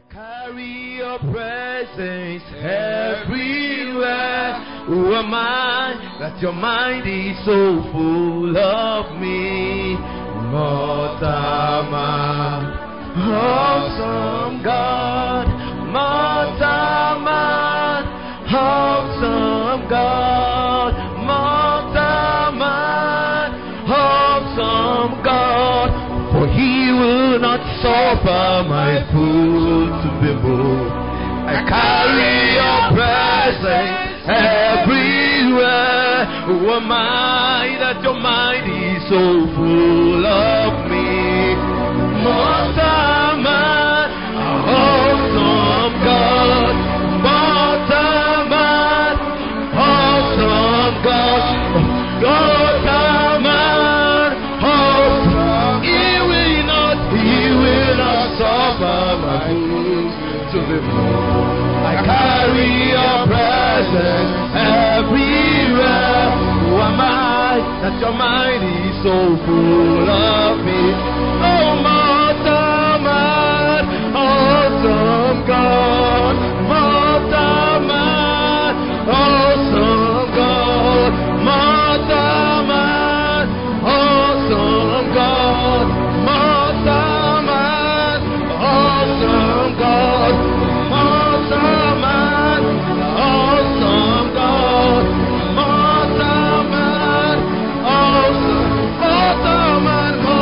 Carry your presence everywhere. Who am I that your mind is so full of me? Mortama, awesome God. Mortama, awesome God. Mortama, awesome God. For he will not suffer my foot to be moved. I carry your presence everywhere. Who am I that your mind is so full of me? Mortama, awesome God. Mortama, awesome God. Mortama, awesome. He will not suffer my foot to be moved. I carry your presence everywhere. Who am I that your mind is so full of me? Oh, Mortama, awesome God. Mortama, awesome God. Mortama, awesome God. Mortama, awesome God. Mortama, awesome God. Mortama, awesome. Mortama,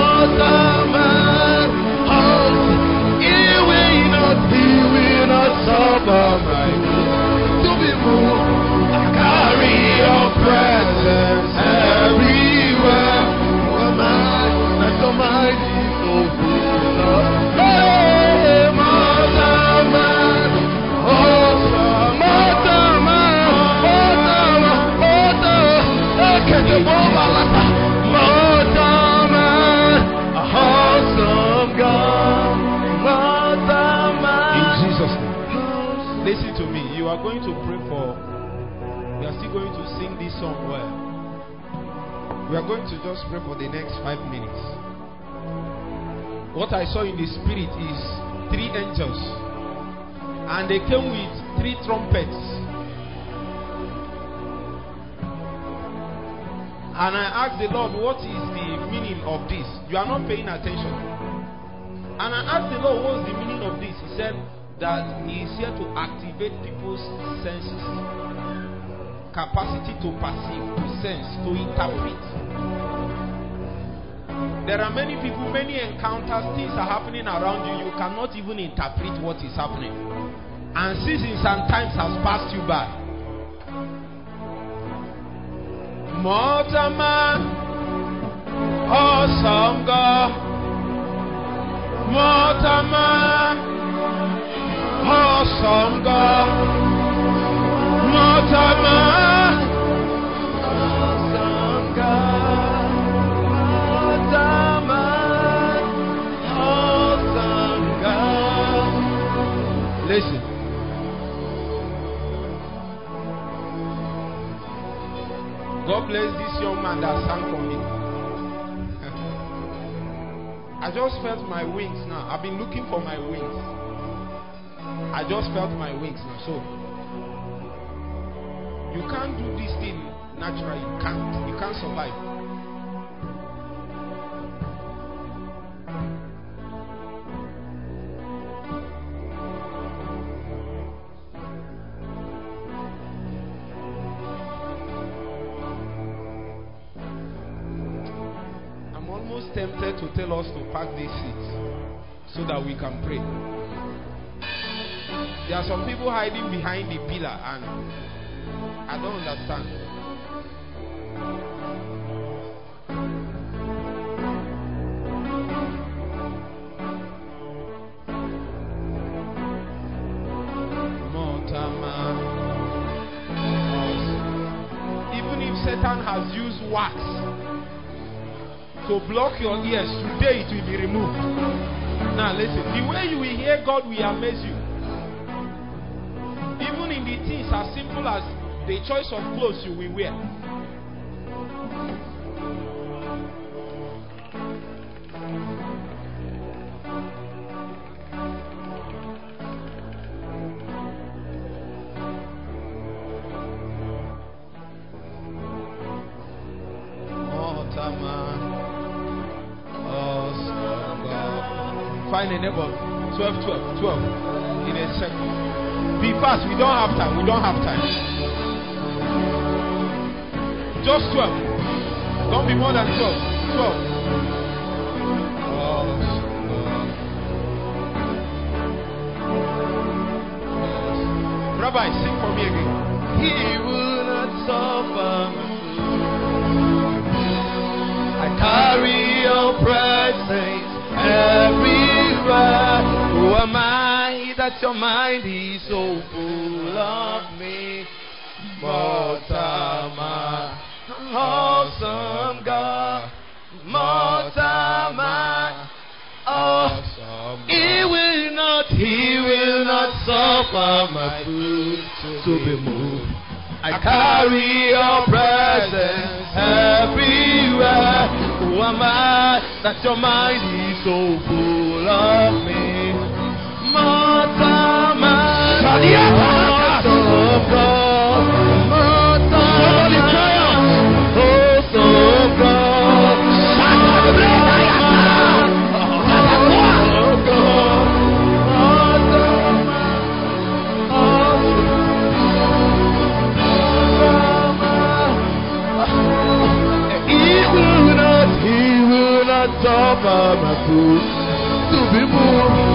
awesome. He will not suffer my foot to be moved. I carry your presence everywhere. Who am I that your mind is so full of? Hey, Mortama, awesome. Mortama, awesome God. Mortama. In Jesus' name. Listen to me. You are going to pray for. We are still going to sing this song well. We are going to just pray for the next 5 minutes. What I saw in the spirit is 3 angels, and they came with 3 trumpets. And I asked the Lord, what is the meaning of this? You are not paying attention. And I asked the Lord, what's the meaning of this? He said that he is here to activate people's senses, capacity to perceive, to sense, to interpret. There are many people, many encounters, things are happening around you. You cannot even interpret what is happening. And seasons and times has passed you by. Mortama, awesome God. Mortama, awesome God. Mortama, awesome God. Mortama, awesome God. Listen. God bless this young man that sang for me. I just felt my wings now. I've been looking for my wings. I just felt my wings now. So you can't do this thing naturally. You can't survive. Tempted to tell us to pack these seats so that we can pray. There are some people hiding behind the pillar, and I don't understand. Even if Satan has used wax to block your ears, today it will be removed. Now listen, the way you will hear God will amaze you. Even in the things as simple as the choice of clothes you will wear. find a neighbor. 12, 12, 12. In a second. Be fast. We don't have time. We don't have time. Just 12. Don't be more than 12. 12. Rabbi, sing for me again. He will not suffer my food. I carry your presence everywhere. Who am I that your mind is so full of me? Mortal man, awesome God, mortal man, awesome God. He will not suffer my foot to be moved. I carry your presence everywhere. Who am I that your mind is so full of me? Mortal man, awesome God. Suffer my foot to be moved.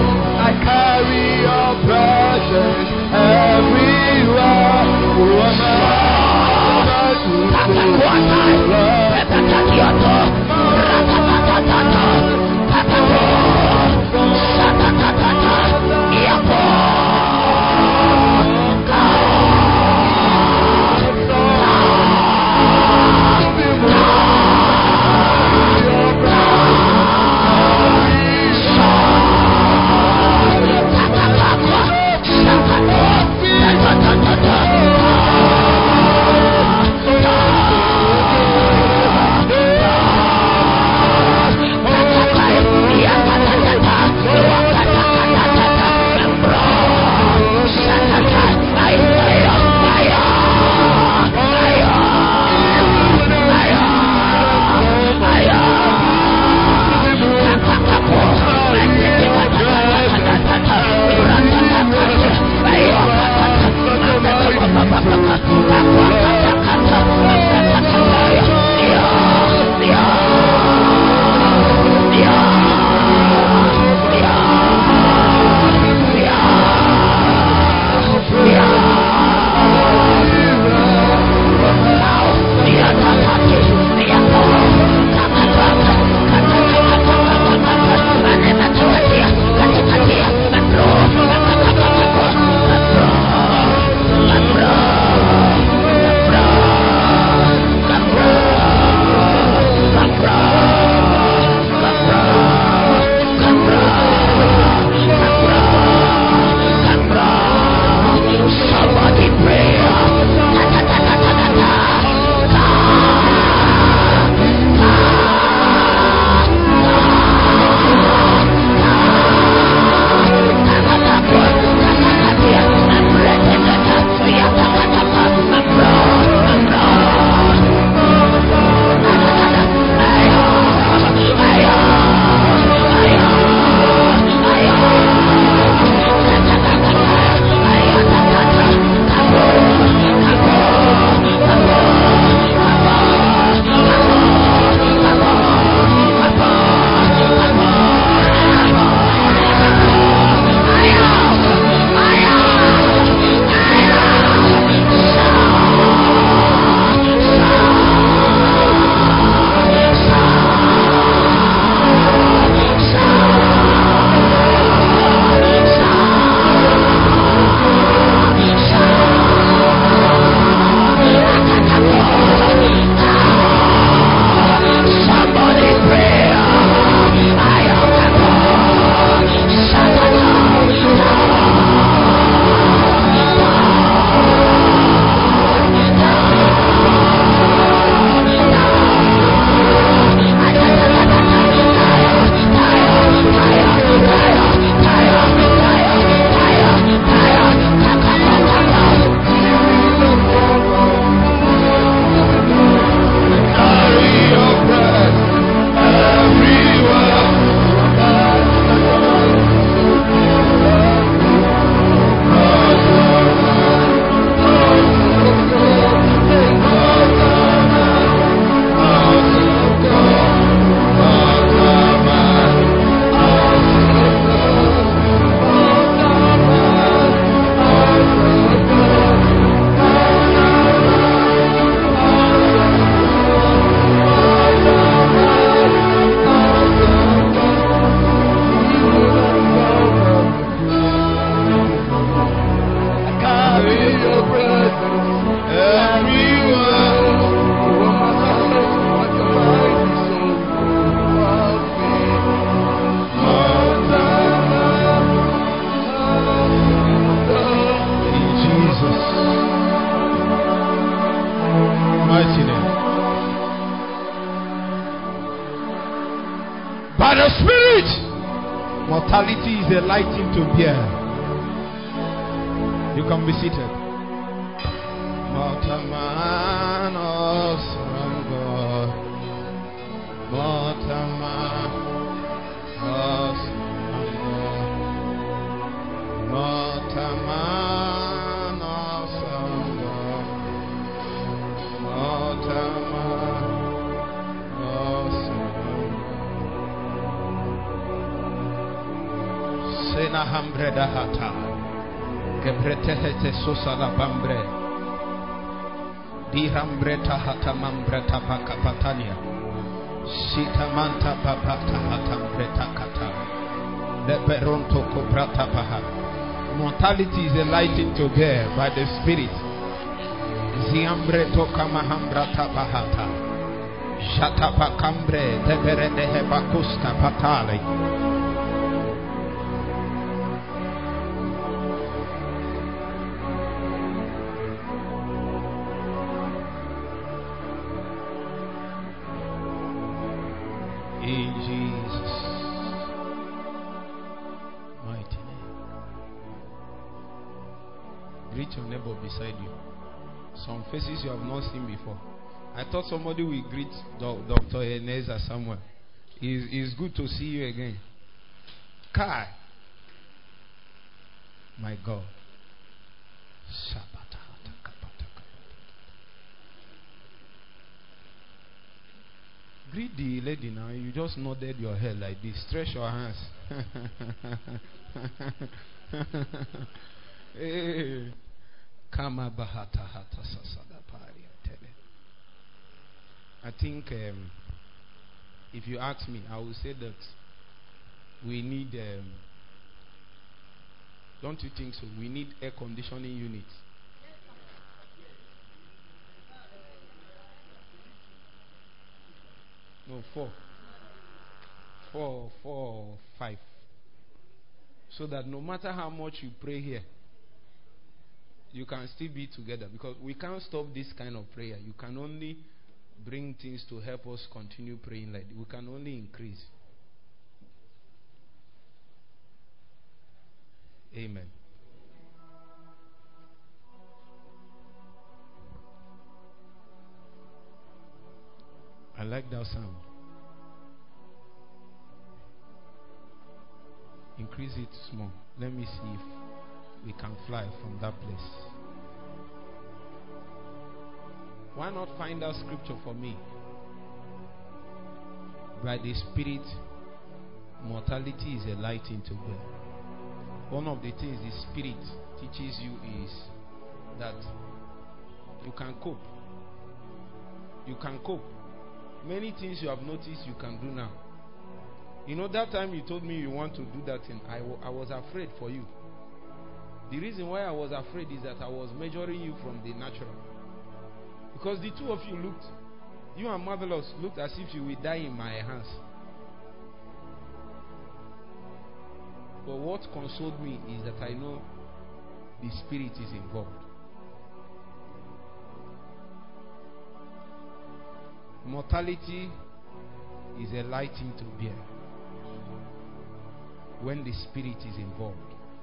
Mortality is a light thing to bear. You can be seated. Mortamanos Rango. Mortamanos Rango. Mortamanos Rango. Mortamanos Rango. Sena hambre da hata. Gebretehete susala bambre. Dirambreta hatamambreta pakapatania. Sitamanta papata hatambreta kata. Leperonto kobrata paha. Mortality is a light into bear by the Spirit. Ziambreto kamahambrata pahata. Shatapakambre deberede hebakuska patale. Your neighbor beside you. Some faces you have not seen before. I thought somebody will greet Dr. Eneza somewhere. It's good to see you again. Kai. My God. Greet the lady now. You just nodded your head like this. Stretch your hands. Hey. Kama bahata hata sasada pari tele. I think if you ask me, I will say that we need don't you think so? We need air conditioning units. No, 4 or 5. So that no matter how much you pray here, you can still be together, because we can't stop this kind of prayer. You can only bring things to help us continue praying like this. We can only increase. Amen. I like that sound. Increase it small. Let me see if we can fly from that place. Why not find out scripture for me? By the Spirit, mortality is a light into God. One of the things the Spirit teaches you is that you can cope. You can cope. Many things you have noticed you can do now. You know, that time you told me you want to do that thing, I was afraid for you. The reason why I was afraid is that I was measuring you from the natural. Because the two of you looked, you and Marvelous looked as if you will die in my hands. But what consoled me is that I know the Spirit is involved. Mortality is a light thing to bear when the Spirit is involved.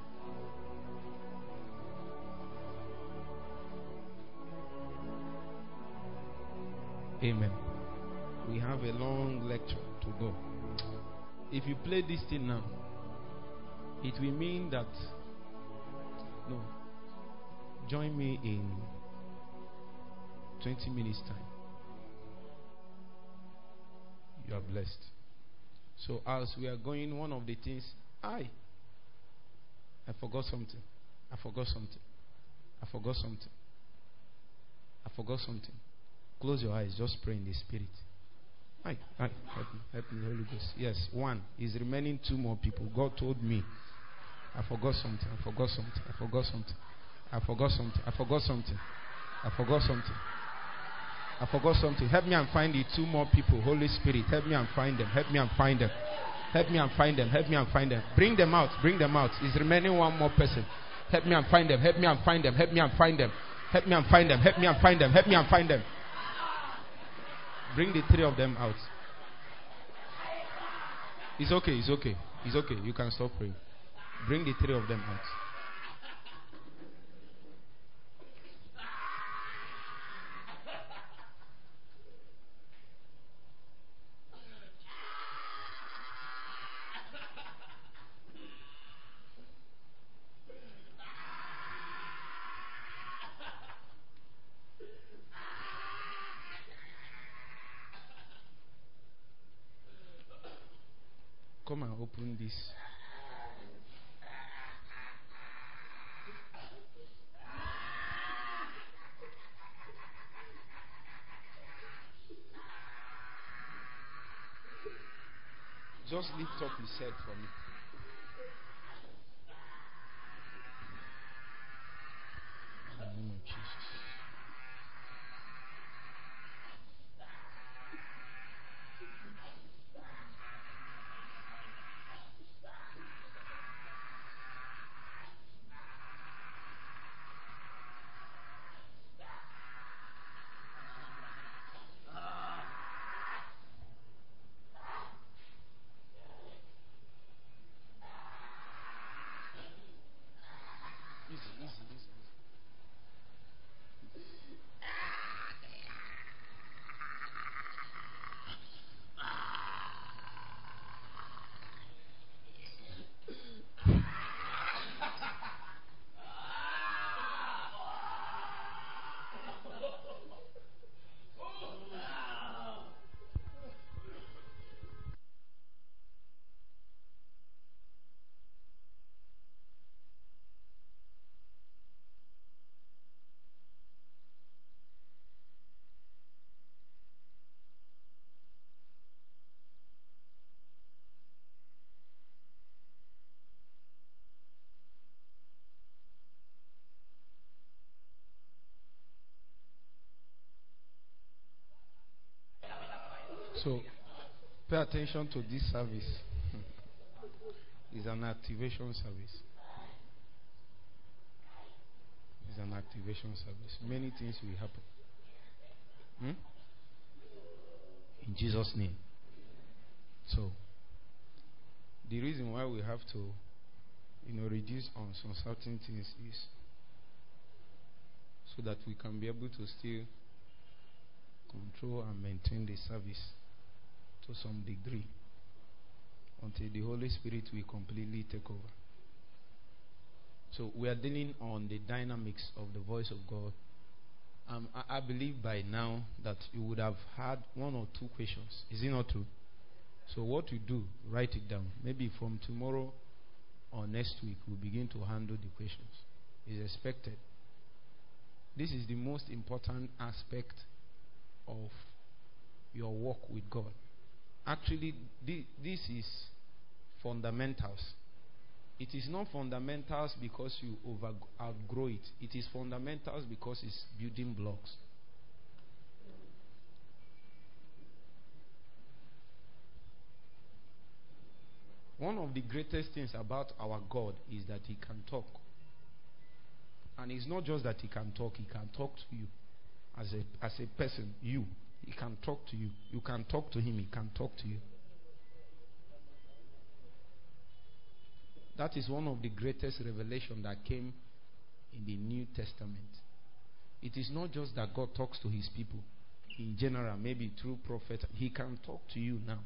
Amen. We have a long lecture to go. If you play this thing now, it will mean that join me in 20 minutes time. You are blessed. So as we are going, one of the things, I forgot something. I forgot something. Close your eyes. Just pray in the Spirit. Help me, Holy Ghost. Yes, one is remaining. 2 more people. God told me. I forgot something. Help me and find the 2 more people. Holy Spirit, help me and find them. Bring them out. Is remaining 1 more person. Help me and find them. Bring the 3 of them out. It's okay. It's okay. You can stop praying. Bring the three of them out. Come and open this. Just lift up his head for me. In the name of Jesus. Easy. So, pay attention to this service. It's an activation service. It's an activation service. Many things will happen. In Jesus' name. So, the reason why we have to, reduce on some certain things is so that we can be able to still control and maintain the service to some degree until the Holy Spirit will completely take over. So we are dealing on the dynamics of the voice of God. I believe by now that you would have had one or two questions. Is it not true? So what you do, write it down. Maybe from tomorrow or next week, we'll begin to handle the questions. It's expected. This is the most important aspect of your walk with God. Actually, this is fundamentals. It is not fundamentals because you outgrow it. It is fundamentals because it's building blocks. One of the greatest things about our God is that He can talk. And it's not just that He can talk to you. As a person, He can talk to you. You can talk to Him, He can talk to you. That is one of the greatest revelation that came in the New Testament. It is not just that God talks to His people in general, maybe through prophets. He can talk to you now.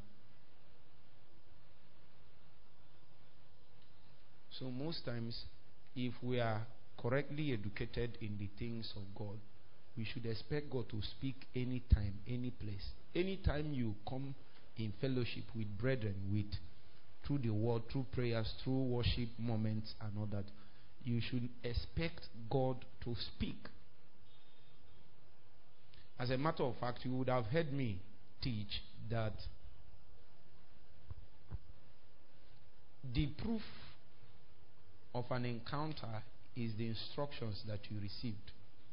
So most times, if we are correctly educated in the things of God, we should expect God to speak anytime, any place. Anytime you come in fellowship with brethren, through the word, through prayers, through worship moments and all that, you should expect God to speak. As a matter of fact, you would have heard me teach that the proof of an encounter is the instructions that you received.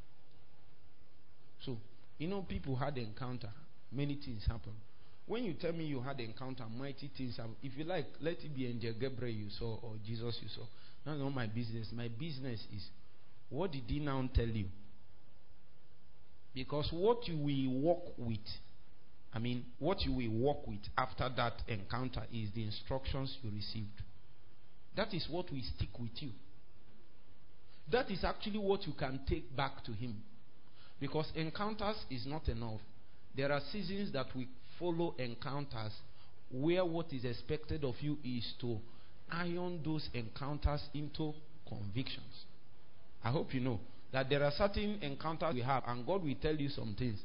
So, people had encounter. Many things happen. When you tell me you had encounter, mighty things happen. If you like, let it be Angel Gabriel you saw or Jesus you saw. That's not my business. My business is, what did He now tell you? Because what you will walk with I mean, what you will walk with after that encounter is the instructions you received. That is what will stick with you. That is actually what you can take back to him. Because encounters is not enough. There are seasons that we follow encounters where what is expected of you is to iron those encounters into convictions. I hope you know that there are certain encounters we have and God will tell you some things.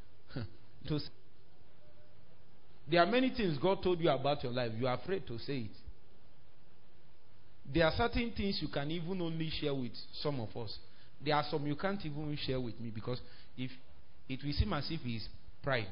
There are many things God told you about your life. You are afraid to say it. There are certain things you can even only share with some of us. There are some you can't even share with me because if it will seem as if it's pride.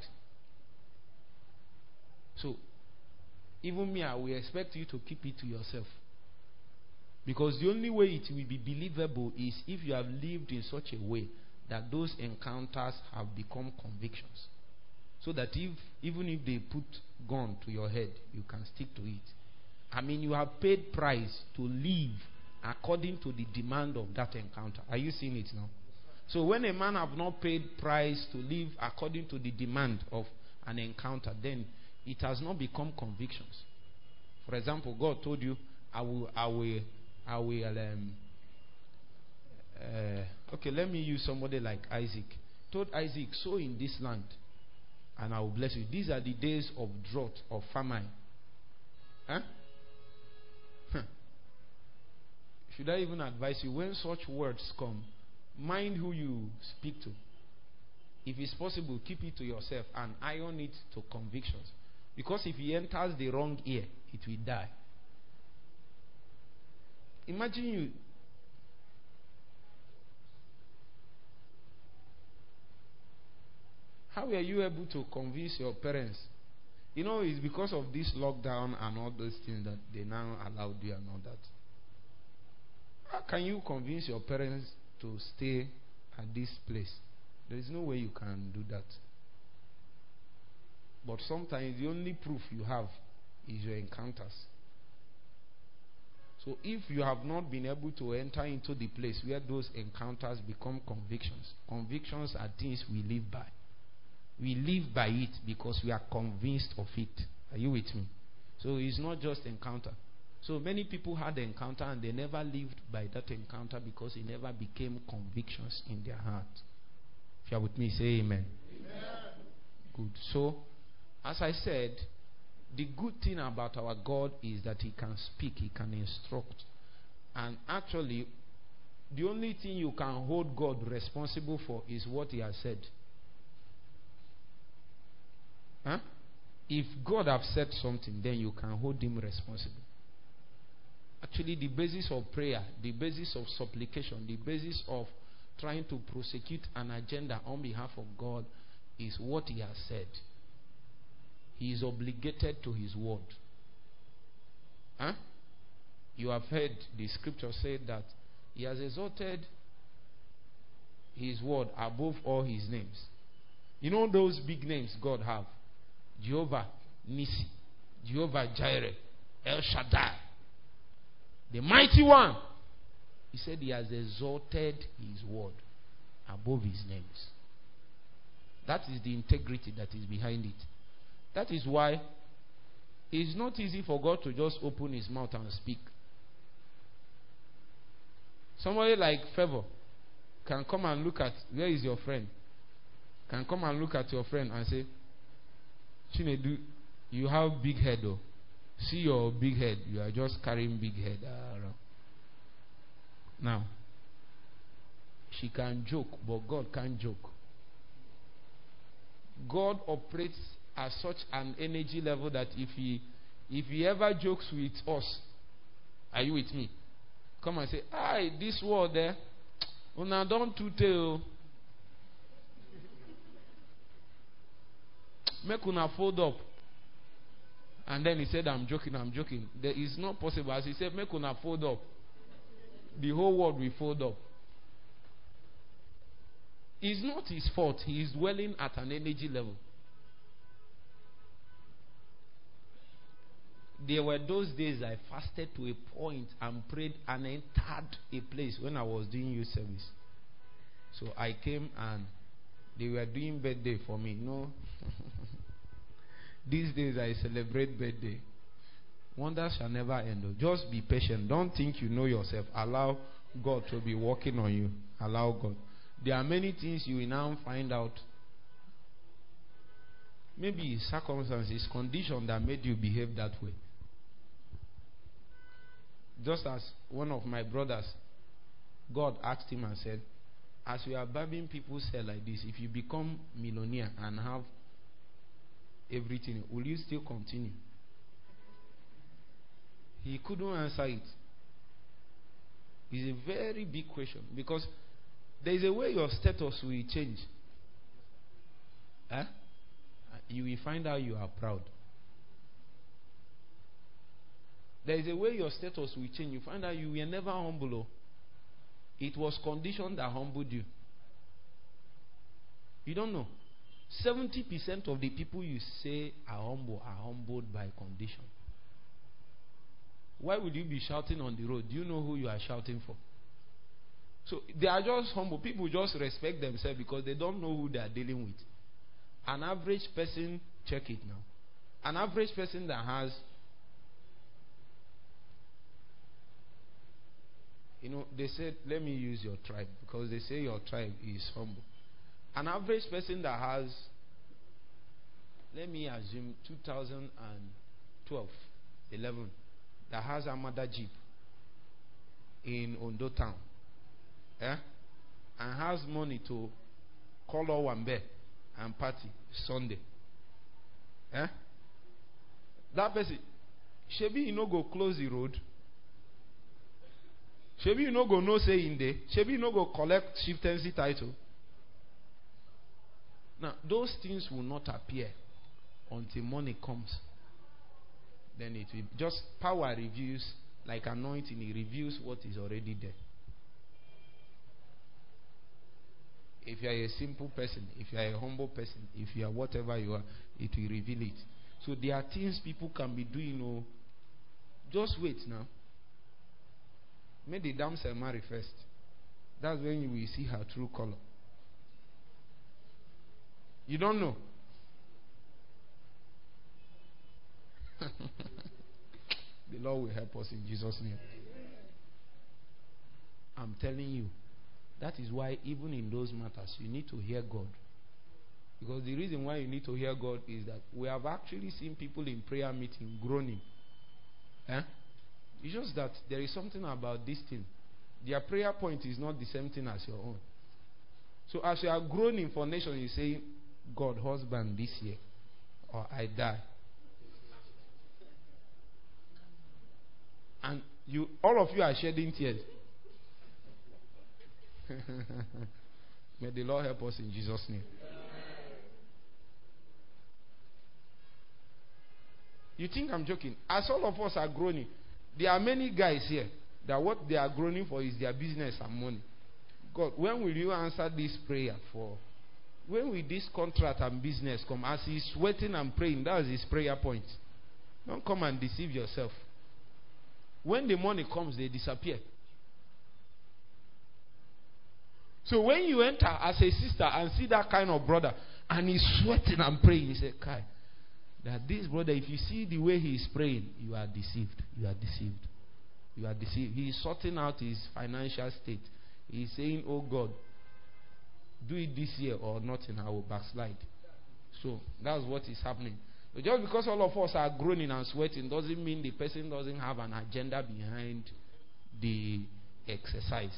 So, even me, I will expect you to keep it to yourself. Because the only way it will be believable is if you have lived in such a way that those encounters have become convictions. So that even if they put gun to your head, you can stick to it. I mean, you have paid price to live according to the demand of that encounter. Are you seeing it now? So when a man have not paid price to live according to the demand of an encounter, then it has not become convictions. For example, God told you, okay, let me use somebody like Isaac. Told Isaac, sow in this land, and I will bless you. These are the days of drought, of famine. Huh? Should I even advise you, when such words come, mind who you speak to. If it's possible, keep it to yourself and iron it to convictions. Because if he enters the wrong ear, it will die. Imagine you. How were you able to convince your parents? You know, it's because of this lockdown and all those things that they now allowed you and all that. How can you convince your parents to stay at this place? There is no way you can do that. But sometimes the only proof you have is your encounters. So if you have not been able to enter into the place where those encounters become convictions, convictions are things we live by. We live by it because we are convinced of it. Are you with me? So it's not just encounter. So many people had the encounter and they never lived by that encounter because it never became convictions in their heart. If you are with me, say amen. Amen. Good. So, as I said, the good thing about our God is that He can speak, He can instruct. And actually, the only thing you can hold God responsible for is what He has said. Huh? If God have said something, then you can hold Him responsible. Actually, the basis of prayer, the basis of supplication, the basis of trying to prosecute an agenda on behalf of God is what He has said. He is obligated to His word. Huh? You have heard the scripture say that He has exalted His word above all His names. You know those big names God have? Jehovah Nissi, Jehovah Jireh, El Shaddai, the mighty one. He said He has exalted His word above His names. That is the integrity that is behind it. That is why it's not easy for God to just open His mouth and speak. Somebody like Favor can come and look at, where is your friend? Can come and look at your friend and say, Chinedu, you have big head though. See your big head. You are just carrying big head around. Now, she can joke, but God can't joke. God operates at such an energy level that if he ever jokes with us, are you with me? Come and say, "Hi, this word there, una don't to tell. Make una fold up." And then he said, I'm joking. There is not possible. As he said, make una fold up. The whole world will fold up. It's not his fault. He is dwelling at an energy level. There were those days I fasted to a point and prayed and entered a place when I was doing youth service. So I came and they were doing birthday for me. No. These days I celebrate birthday. Wonders shall never end. Just be patient. Don't think you know yourself. Allow God to be working on you. Allow God. There are many things you will now find out. Maybe circumstances, condition that made you behave that way. Just as one of my brothers, God asked him and said, as we are barbing people's hair like this, if you become millionaire and have everything, will you still continue? He couldn't answer it. It's a very big question, because there is a way your status will change. You will find out you are proud. There is a way your status will change. You find out you were never humble. It was condition that humbled you. You don't know. 70% of the people you say are humble are humbled by condition. Why would you be shouting on the road? Do you know who you are shouting for? So they are just humble. People just respect themselves because they don't know who they are dealing with. An average person, check it now. An average person that has, they said, let me use your tribe, because they say your tribe is humble. An average person that has, let me assume 2012, 11, that has a Armada Jeep in Ondo town, and has money to call Owambe and party Sunday. That person, Shebi you no go close the road. Shebi you no go no say in there. Shebi you no go collect chieftaincy title. Now those things will not appear until money comes. Then it will just power reveals, like anointing, it reveals what is already there. If you are a simple person, if you are a humble person, if you are whatever you are, it will reveal it. So there are things people can be doing. Just wait now. Make the damsel marry first. That's when you will see her true color. You don't know. The Lord will help us in Jesus' name. I'm telling you. That is why even in those matters, you need to hear God. Because the reason why you need to hear God is that we have actually seen people in prayer meeting groaning. It's just that there is something about this thing. Their prayer point is not the same thing as your own. So as you are groaning for nation, you say, God, husband this year, or I die. And all of you are shedding tears. May the Lord help us in Jesus' name. You think I'm joking? As all of us are groaning, there are many guys here that what they are groaning for is their business and money. God, when will you answer this prayer for? When will this contract and business come? As he's sweating and praying, that's his prayer point. Don't come and deceive yourself. When the money comes, they disappear. So when you enter as a sister and see that kind of brother and he's sweating and praying, you say, Kai, that this brother, if you see the way he is praying, you are deceived. You are deceived. You are deceived. He is sorting out his financial state. He is saying, oh God, do it this year or nothing, I will backslide. So that's what is happening. But just because all of us are groaning and sweating doesn't mean the person doesn't have an agenda behind the exercise.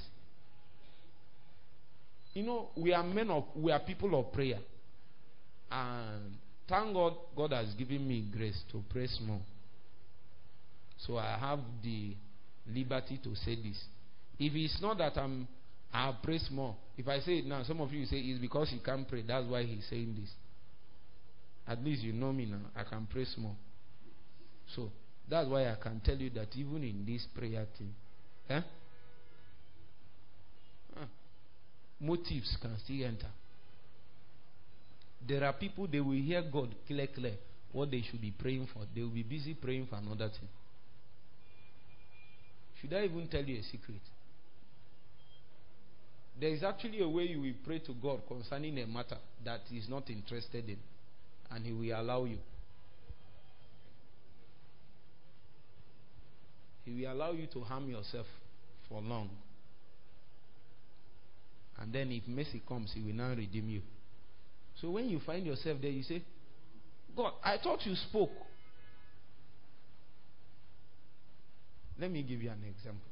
We are people of prayer. And thank God, God has given me grace to pray small. So I have the liberty to say this. If it's not that I pray small, if I say it now, some of you say it's because he can't pray. That's why he's saying this. At least you know me now. I can pray small. So that's why I can tell you that even in this prayer thing, motives can still enter. There are people, they will hear God clear what they should be praying for. They will be busy praying for another thing. Should I even tell you a secret? There is actually a way you will pray to God concerning a matter that He is not interested in, and He will allow you. He will allow you to harm yourself for long. And then if mercy comes, He will now redeem you. So when you find yourself there, you say, God, I thought you spoke. Let me give you an example.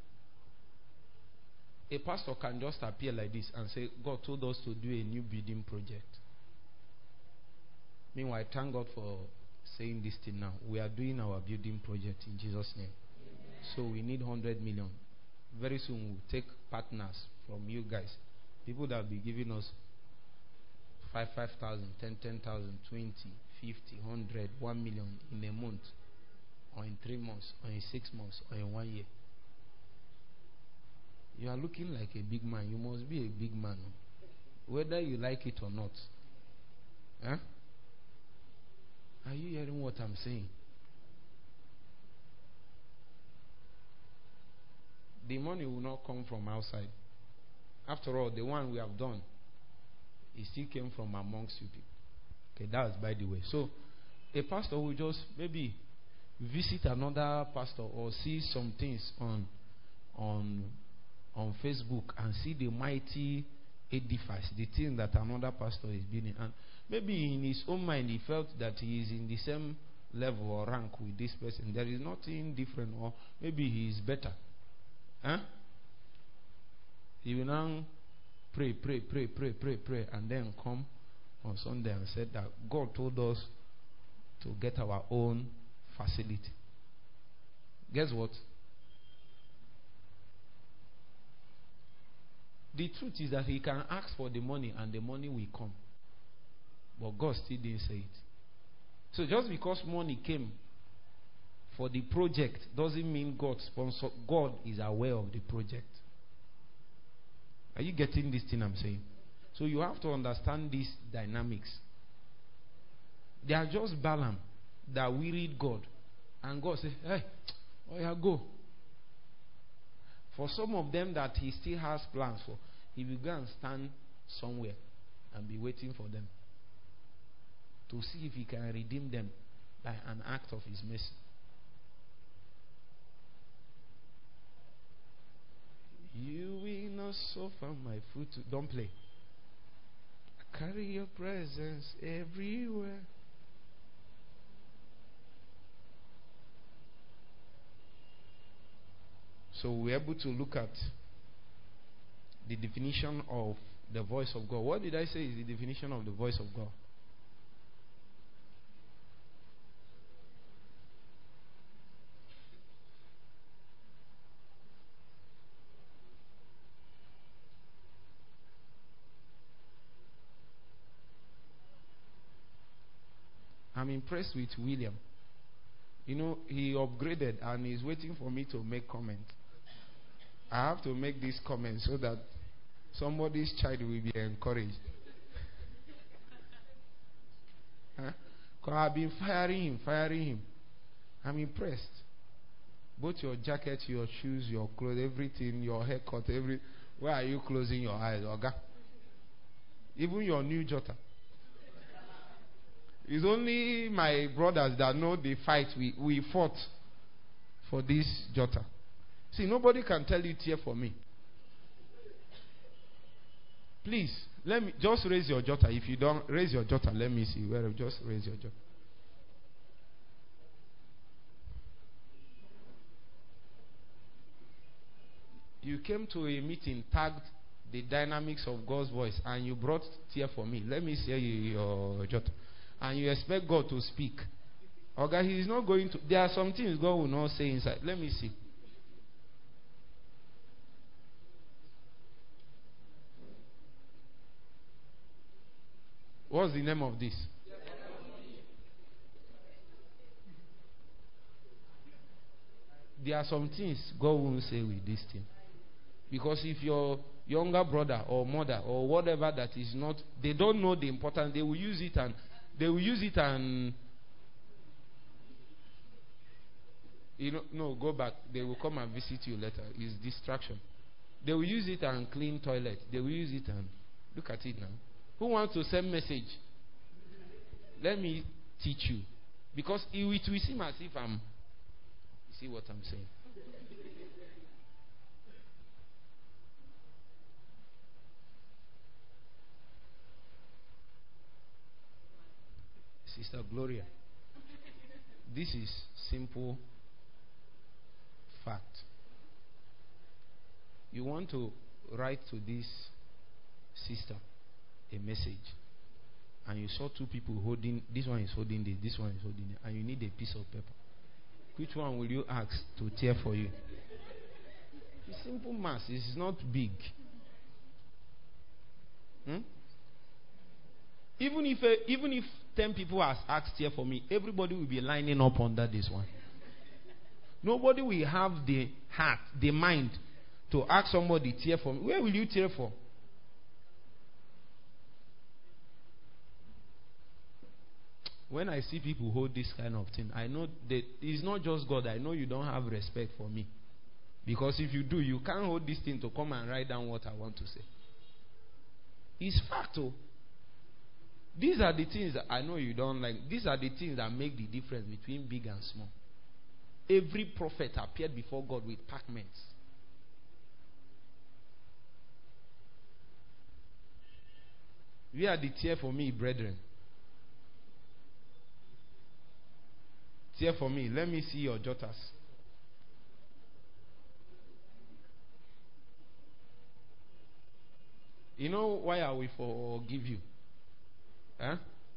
A pastor can just appear like this and say, God told us to do a new building project. Meanwhile, thank God for saying this thing now. We are doing our building project in Jesus' name. Amen. So we need 100 million. Very soon we'll take partners from you guys. People that will be giving us 5,000, 10,000, 20, 50, 100, 1 million in a month, or in 3 months, or in 6 months, or in 1 year. You are looking like a big man. You must be a big man, whether you like it or not. Huh? Are you hearing what I'm saying? The money will not come from outside. After all, the one we have done, it still came from amongst you people. Okay, that's by the way. So, a pastor will just maybe visit another pastor or see some things on Facebook and see the mighty edifice, the thing that another pastor is building. And maybe in his own mind he felt that he is in the same level or rank with this person. There is nothing different, or maybe he is better. Huh? He will now pray, and then come on Sunday and said that God told us to get our own facility. Guess what? The truth is that he can ask for the money and the money will come. But God still didn't say it. So just because money came for the project doesn't mean God sponsor. God is aware of the project. Are you getting this thing I'm saying? So you have to understand these dynamics. They are just Balaam that we read God. And God says, hey, oh yeah, go. For some of them that he still has plans for, he will go and stand somewhere and be waiting for them to see if he can redeem them by an act of his mercy. You will not suffer my foot to... Don't play. I carry your presence everywhere. So we're able to look at the definition of the voice of God. What did I say is the definition of the voice of God? I'm impressed with William. You know, he upgraded and he's waiting for me to make comment. I have to make this comment so that somebody's child will be encouraged. Huh? Because I've been firing him. I'm impressed. Both your jacket, your shoes, your clothes, everything, your haircut, where are you closing your eyes, Oga? Even your new jotter. It's only my brothers that know the fight we fought for this jotter. See, nobody can tell you tear for me. Please, let me just raise your jotter. If you don't raise your jotter, let me see. Where just raise your jotter. You came to a meeting, tagged the dynamics of God's voice, and you brought tear for me. Let me see your jotter. And you expect God to speak. Okay, he is not going to. There are some things God will not say inside. Let me see. What's the name of this? There are some things God won't say with this thing. Because if your younger brother or mother or whatever that is not, they don't know the importance, they will use it and you know, no, go back. They will come and visit you later. It's distraction. They will use it and clean toilet. They will use it and look at it now. Who wants to send message? Let me teach you. Because it will seem as if I'm... You see what I'm saying? Sister Gloria, this is simple fact. You want to write to this sister a message, and you saw two people holding, this one is holding this one is holding it, and you need a piece of paper. Which one will you ask to tear for you? It's simple mass. It's not big. Even if 10 people has asked here for me, everybody will be lining up under this one. Nobody will have the heart, the mind to ask somebody tear for me. Where will you tear for? When I see people hold this kind of thing, I know that it's not just God. I know you don't have respect for me. Because if you do, you can't hold this thing to come and write down what I want to say. It's fact. These are the things that I know you don't like. These are the things that make the difference between big and small. Every prophet appeared before God with parchments. Where are the tear for me, brethren? Tear for me. Let me see your jotters. You know why I will forgive you? Huh?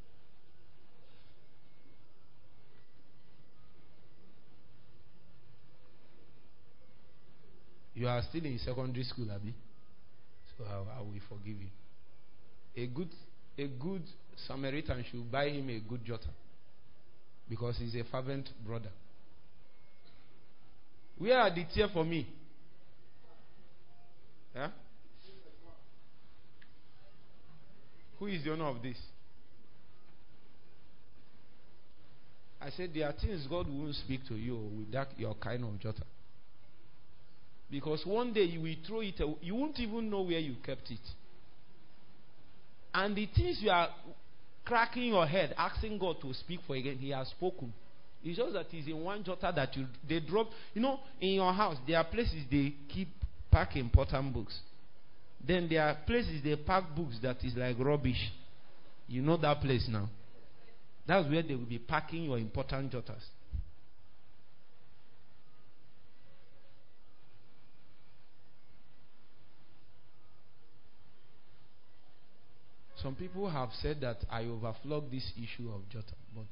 You are still in secondary school, Abi. So I will forgive you. A good Samaritan should buy him a good jotter, because he's a fervent brother. Where are the tear for me? Huh? Who is the owner of this? I said there are things God won't speak to you with that your kind of jotter. Because one day you will throw it away. You won't even know where you kept it. And the things you are cracking your head, asking God to speak for again, He has spoken. It's just that it's in one jotter that they drop. You know, in your house, there are places they pack important books. Then there are places they pack books that is like rubbish. You know that place now. That's where they will be packing your important jotters. Some people have said that I overflog this issue of jotter, but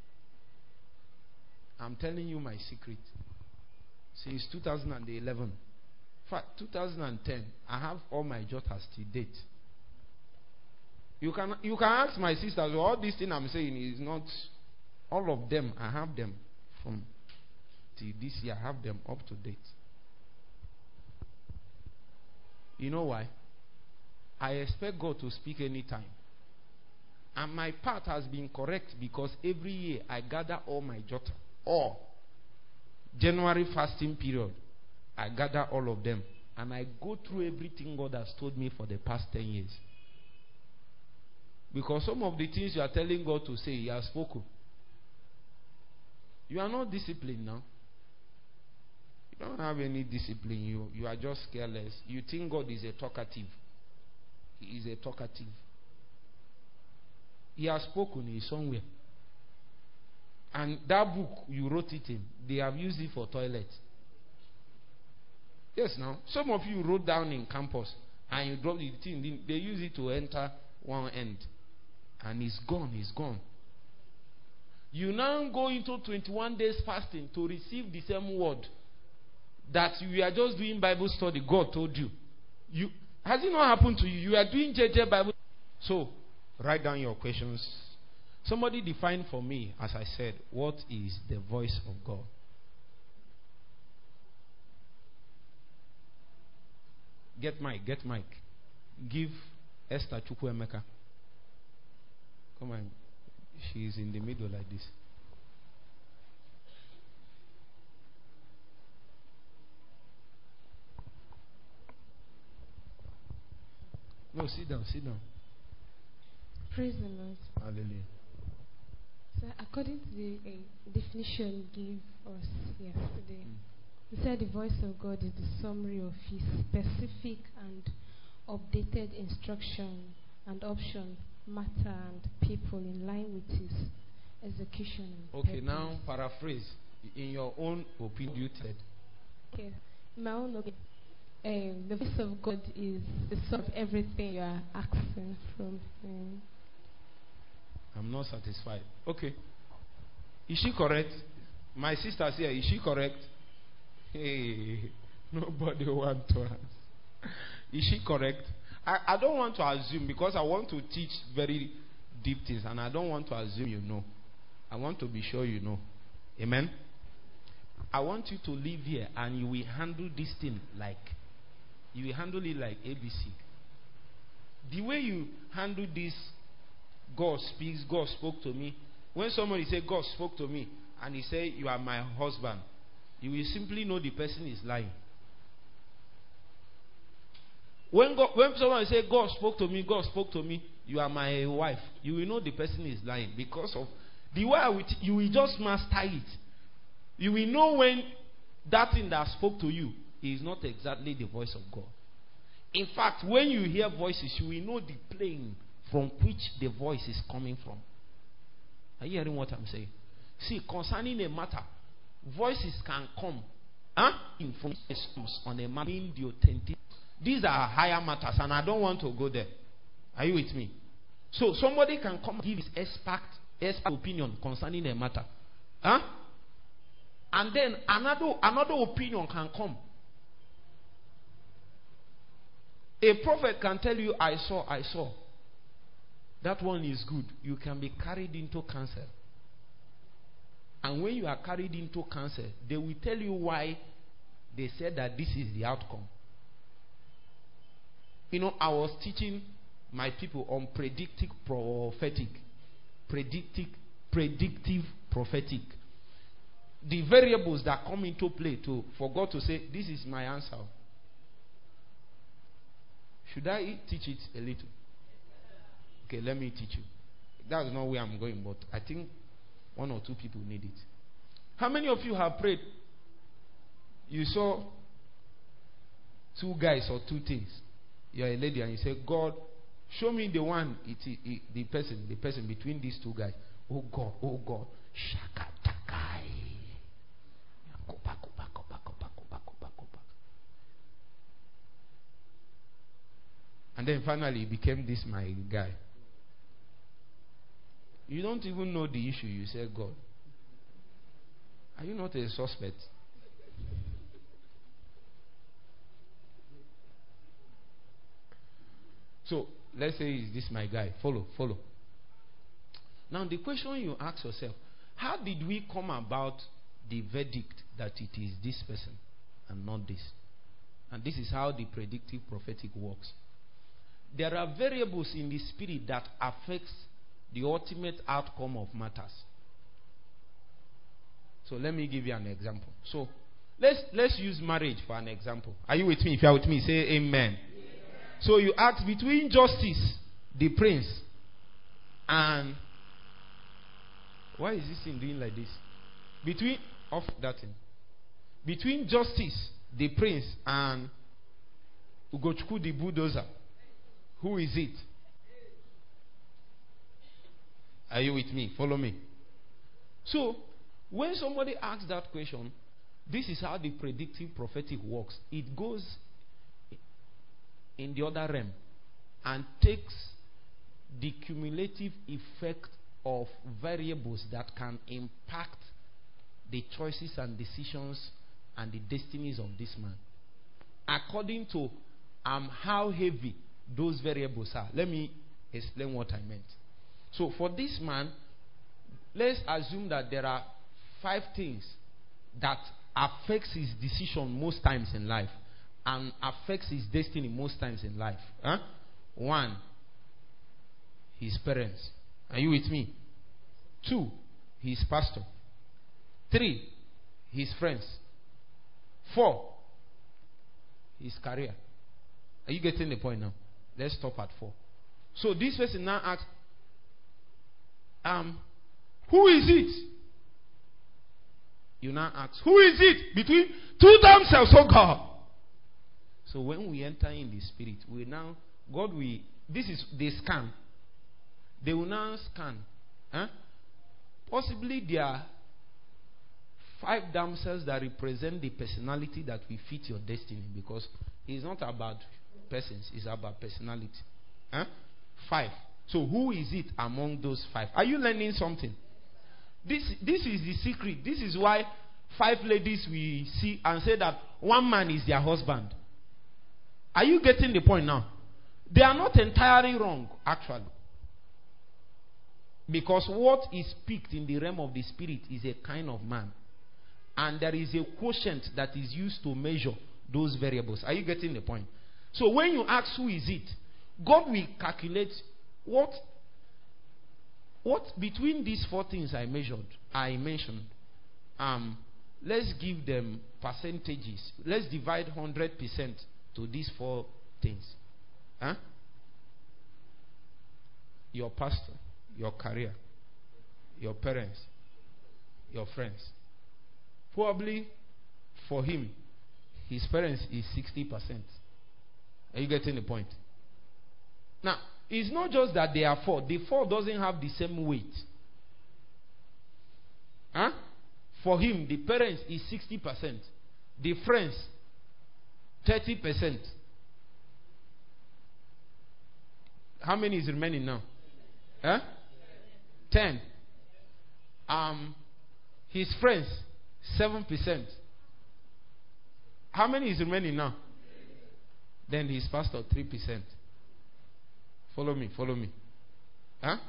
I'm telling you my secret. Since 2011, in fact 2010, I have all my jotters to date. You can ask my sisters. Well, all this thing I'm saying is not all of them. I have them from till this year. I have them up to date. You know why? I expect God to speak anytime. And my part has been correct because every year I gather all my jotter. All. January fasting period, I gather all of them. And I go through everything God has told me for the past 10 years. Because some of the things you are telling God to say, He has spoken. You are not disciplined now. You don't have any discipline. You are just careless. You think God is a talkative. He is a talkative. He has spoken. He is somewhere. And that book, you wrote it in. They have used it for toilet. Yes, now. Some of you wrote down in campus. And you dropped the thing. They use it to enter one end. And it's gone. It's gone. You now go into 21 days fasting to receive the same word that you are just doing Bible study. God told you. Has it not happened to you? You are doing JJ Bible. So, write down your questions. Somebody define for me, as I said, what is the voice of God? Get mic. Give Esther Chukwuemeka. Come on. She is in the middle like this. No, sit down. Praise the Lord. Hallelujah. So according to the definition you gave us yesterday, You said the voice of God is the summary of His specific and updated instruction and option, matter and people in line with His execution. Okay, now paraphrase. In your own opinion, you said. Okay, my own opinion. The voice of God is the source of everything you are asking from Him. I'm not satisfied. Okay. Is she correct? My sister's here. Is she correct? Hey, nobody want to ask. Is she correct? I don't want to assume, because I want to teach very deep things, and I don't want to assume you know. I want to be sure you know. Amen? I want you to live here and you will handle this thing like, you will handle it like ABC. The way you handle this, God speaks, God spoke to me. When somebody say God spoke to me and he say you are my husband, you will simply know the person is lying. When someone say God spoke to me, you are my wife, you will know the person is lying, because of the way you will just master it. You will know when that thing that spoke to you is not exactly the voice of God. In fact, when you hear voices, you will know the plane from which the voice is coming from. Are you hearing what I'm saying? See, concerning a matter, voices can come from on a matter in the authentic. These are higher matters, and I don't want to go there. Are you with me? So somebody can come and give his expert opinion concerning a matter. And then another opinion can come. A prophet can tell you, I saw. That one is good. You can be carried into counsel. And when you are carried into counsel, they will tell you why they said that this is the outcome. You know, I was teaching my people on predictive prophetic. Predictive prophetic. The variables that come into play for God to say, this is my answer. Should I teach it a little? Okay, let me teach you. That's not where I'm going, but I think one or two people need it. How many of you have prayed? You saw two guys or two things. You're a lady and you say, God, show me the one, the person between these two guys. Oh God. Shakatakai. And then finally it became this my guy. You don't even know the issue. You say, God, are you not a suspect? So let's say, is this my guy? Follow. Now the question you ask yourself, how did we come about the verdict that it is this person and not this? And this is how the predictive prophetic works. There are variables in the spirit that affects the ultimate outcome of matters. So let me give you an example. So let's use marriage for an example. Are you with me? If you are with me, say amen. So you ask between Justice, the prince, and why is this thing doing like this? Between Justice, the prince, and Ugochukwu, the bulldozer, who is it? Are you with me? Follow me. So when somebody asks that question, this is how the predictive prophetic works. It goes in the other realm and takes the cumulative effect of variables that can impact the choices and decisions and the destinies of this man, according to how heavy those variables are. Let me explain what I meant. So for this man, let's assume that there are 5 things that affects his decision most times in life and affects his destiny most times in life. 1, his parents. Are you with me? 2, his pastor. 3, his friends. 4, his career. Are you getting the point now? Let's stop at 4. So this person now asks, who is it? You now ask, who is it between two themselves, oh God? So when we enter in the spirit, we now, this is, they scan. They will now scan. Huh? Possibly there are 5 damsels that represent the personality that will fit your destiny, because it's not about persons, it's about personality. Huh? 5. So who is it among those 5? Are you learning something? This is the secret. This is why 5 ladies we see and say that one man is their husband. Are you getting the point now? They are not entirely wrong, actually. Because what is picked in the realm of the spirit is a kind of man. And there is a quotient that is used to measure those variables. Are you getting the point? So when you ask who is it, God will calculate what between these 4 things I mentioned. Let's give them percentages. Let's divide 100% to these 4 things. Huh? Your pastor, your career, your parents, your friends. Probably for him, his parents is 60%. Are you getting the point? Now, it's not just that they are 4. The 4 doesn't have the same weight. Huh? For him, the parents is 60%. The friends, 30%. How many is remaining now? Huh? 10. His friends, 7%. How many is remaining now? Then his pastor, 3%. Follow me. Huh?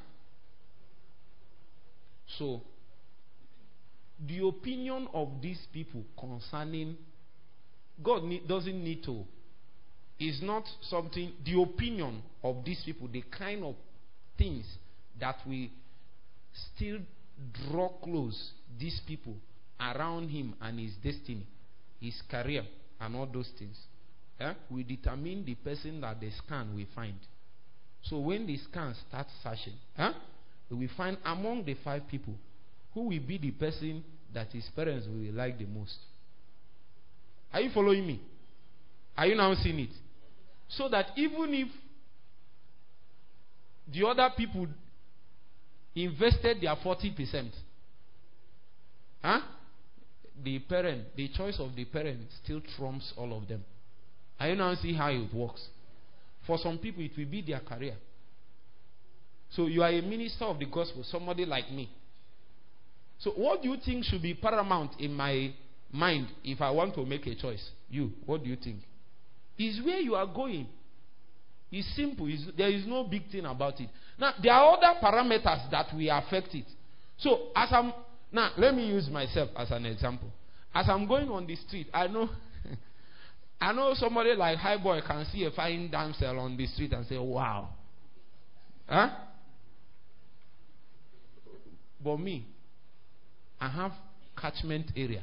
So, the opinion of these people concerning God doesn't need to. It's not something. The opinion of these people, the kind of things that we still draw close these people around him and his destiny, his career, and all those things, we determine the person that the scan we find. So when the scan starts searching, we find among the 5 people who will be the person that his parents will like the most. Are you following me? Are you now seeing it? So that even if the other people invested their 40%, the choice of the parent still trumps all of them. Are you now see how it works? For some people, it will be their career. So you are a minister of the gospel, somebody like me. So what do you think should be paramount in my mind if I want to make a choice? What do you think? Is where you are going. It's simple. There is no big thing about it. Now, there are other parameters that will affect it. So, now, let me use myself as an example. As I'm going on the street, I know somebody like High Boy can see a fine damsel on the street and say, wow. Huh? But me, I have catchment area.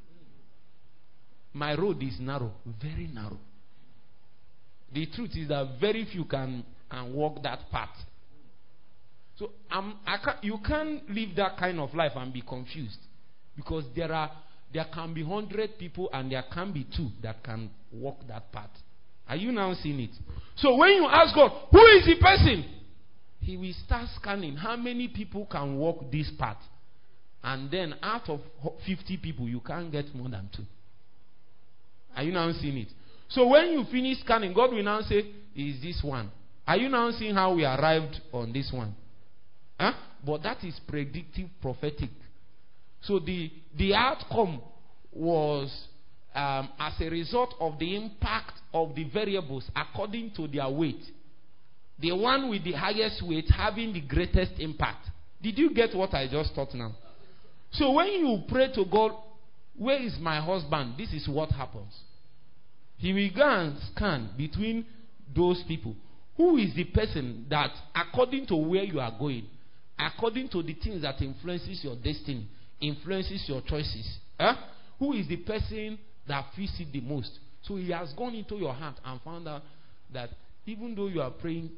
My road is narrow, very narrow. The truth is that very few can walk that path. So you can't live that kind of life and be confused, because there can be 100 people and there can be 2 that can walk that path. Are you now seeing it? So when you ask God, who is the person? He will start scanning how many people can walk this path. And then out of 50 people, you can't get more than 2. Are you now seeing it? So when you finish scanning, God will now say, is this one? Are you now seeing how we arrived on this one? Huh? But that is predictive, prophetic. So the outcome was as a result of the impact of the variables according to their weight. The one with the highest weight having the greatest impact. Did you get what I just taught now? So when you pray to God, where is my husband? This is what happens. He will go and scan between those people. Who is the person that, according to where you are going, according to the things that influences your destiny, influences your choices, who is the person that feels it the most? So he has gone into your heart and found out that even though you are praying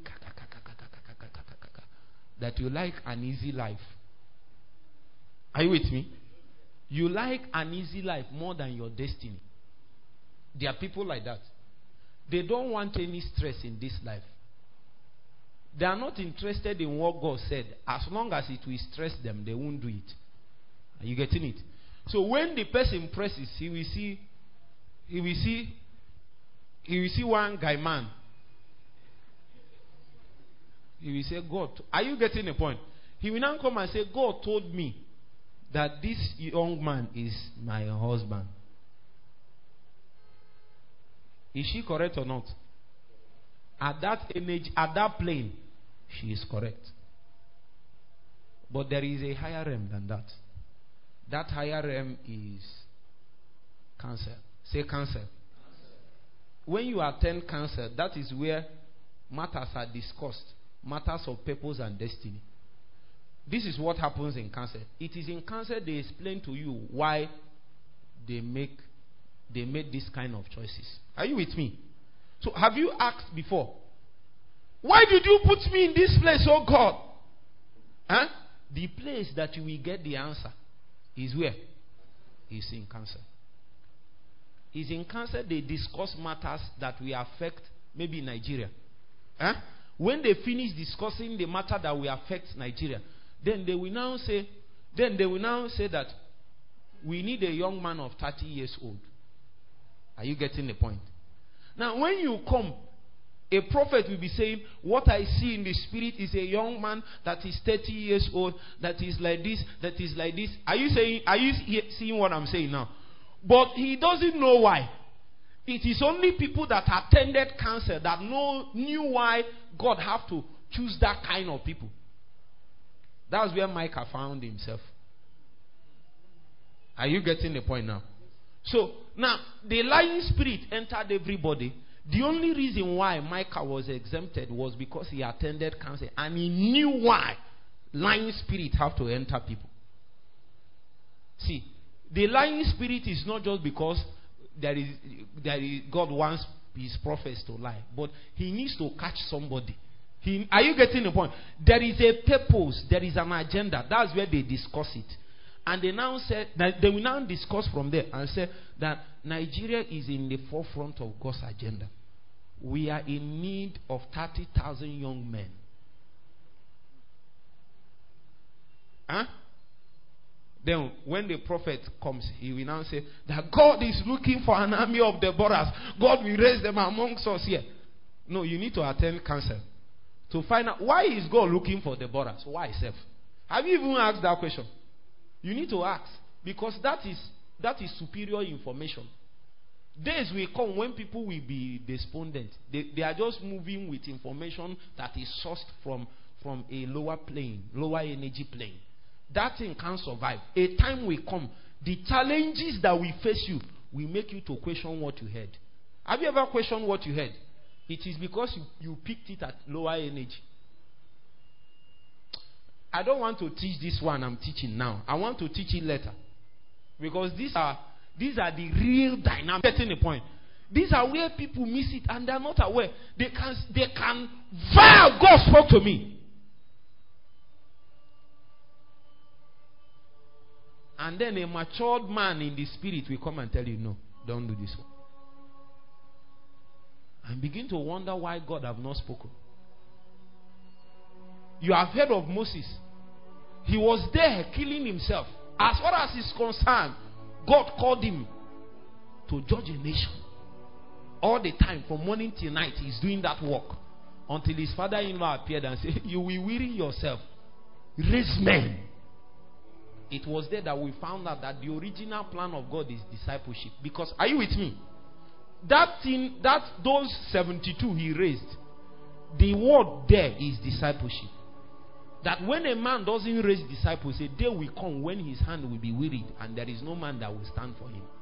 that you like an easy life. Are you with me? You like an easy life more than your destiny. There are people like that. They don't want any stress in this life. They are not interested in what God said. As long as it will stress them, they won't do it. Are you getting it? So when the person presses, he will see one guy man. He will say, God, are you getting the point? He will now come and say, God told me that this young man is my husband. Is she correct or not? At that image, at that plane, she is correct. But there is a higher realm than that. That higher realm is cancer. Say cancer. When you attend cancer, that is where matters are discussed. Matters of purpose and destiny. This is what happens in cancer. It is in cancer they explain to you why they made this kind of choices. Are you with me? So have you asked before, why did you put me in this place, oh God? Huh? The place that you will get the answer is where? Is in cancer. Is in cancer they discuss matters that will affect maybe Nigeria. Huh? When they finish discussing the matter that will affect Nigeria, then they will now say that we need a young man of 30 years old. Are you getting the point? Now when you come, a prophet will be saying, what I see in the spirit is a young man that is 30 years old, that is like this, that is like this. Are you seeing what I'm saying now? But he doesn't know why. It is only people that attended cancer that knew why God have to choose that kind of people. That's where Micah found himself. Are you getting the point now? So, now, the lying spirit entered everybody. The only reason why Micah was exempted was because he attended cancer. And he knew why lying spirit have to enter people. See, the lying spirit is not just because God wants his prophets to lie. But he needs to catch somebody. Are you getting the point? There is a purpose. There is an agenda. That's where they discuss it. And they now said that they will now discuss from there and say that Nigeria is in the forefront of God's agenda. We are in need of 30,000 young men. Huh? Then when the prophet comes, he will now say that God is looking for an army of Deborahs. God will raise them amongst us here. No, you need to attend council to find out why is God looking for Deborahs. Why, self? Have you even asked that question? You need to ask, because that is superior information. Days will come when people will be despondent. They are just moving with information that is sourced from a lower plane, lower energy plane. That thing can't survive. A time will come. The challenges that will face you will make you to question what you heard. Have you ever questioned what you heard? It is because you picked it at lower energy. I don't want to teach this one I'm teaching now. I want to teach it later. Because these are the real dynamics. Getting the point. These are where people miss it and they're not aware. They can vow God spoke to me. And then a matured man in the spirit will come and tell you, no, don't do this one. And begin to wonder why God have not spoken. You have heard of Moses. He was there killing himself. As far as he's concerned, God called him to judge a nation. All the time, from morning till night, he's doing that work. Until his father-in-law appeared and said, you will weary yourself. Raise men. It was there that we found out that the original plan of God is discipleship. Because, are you with me? Those 72 he raised, the word there is discipleship. That when a man doesn't raise disciples, a day will come when his hand will be wearied and there is no man that will stand for him.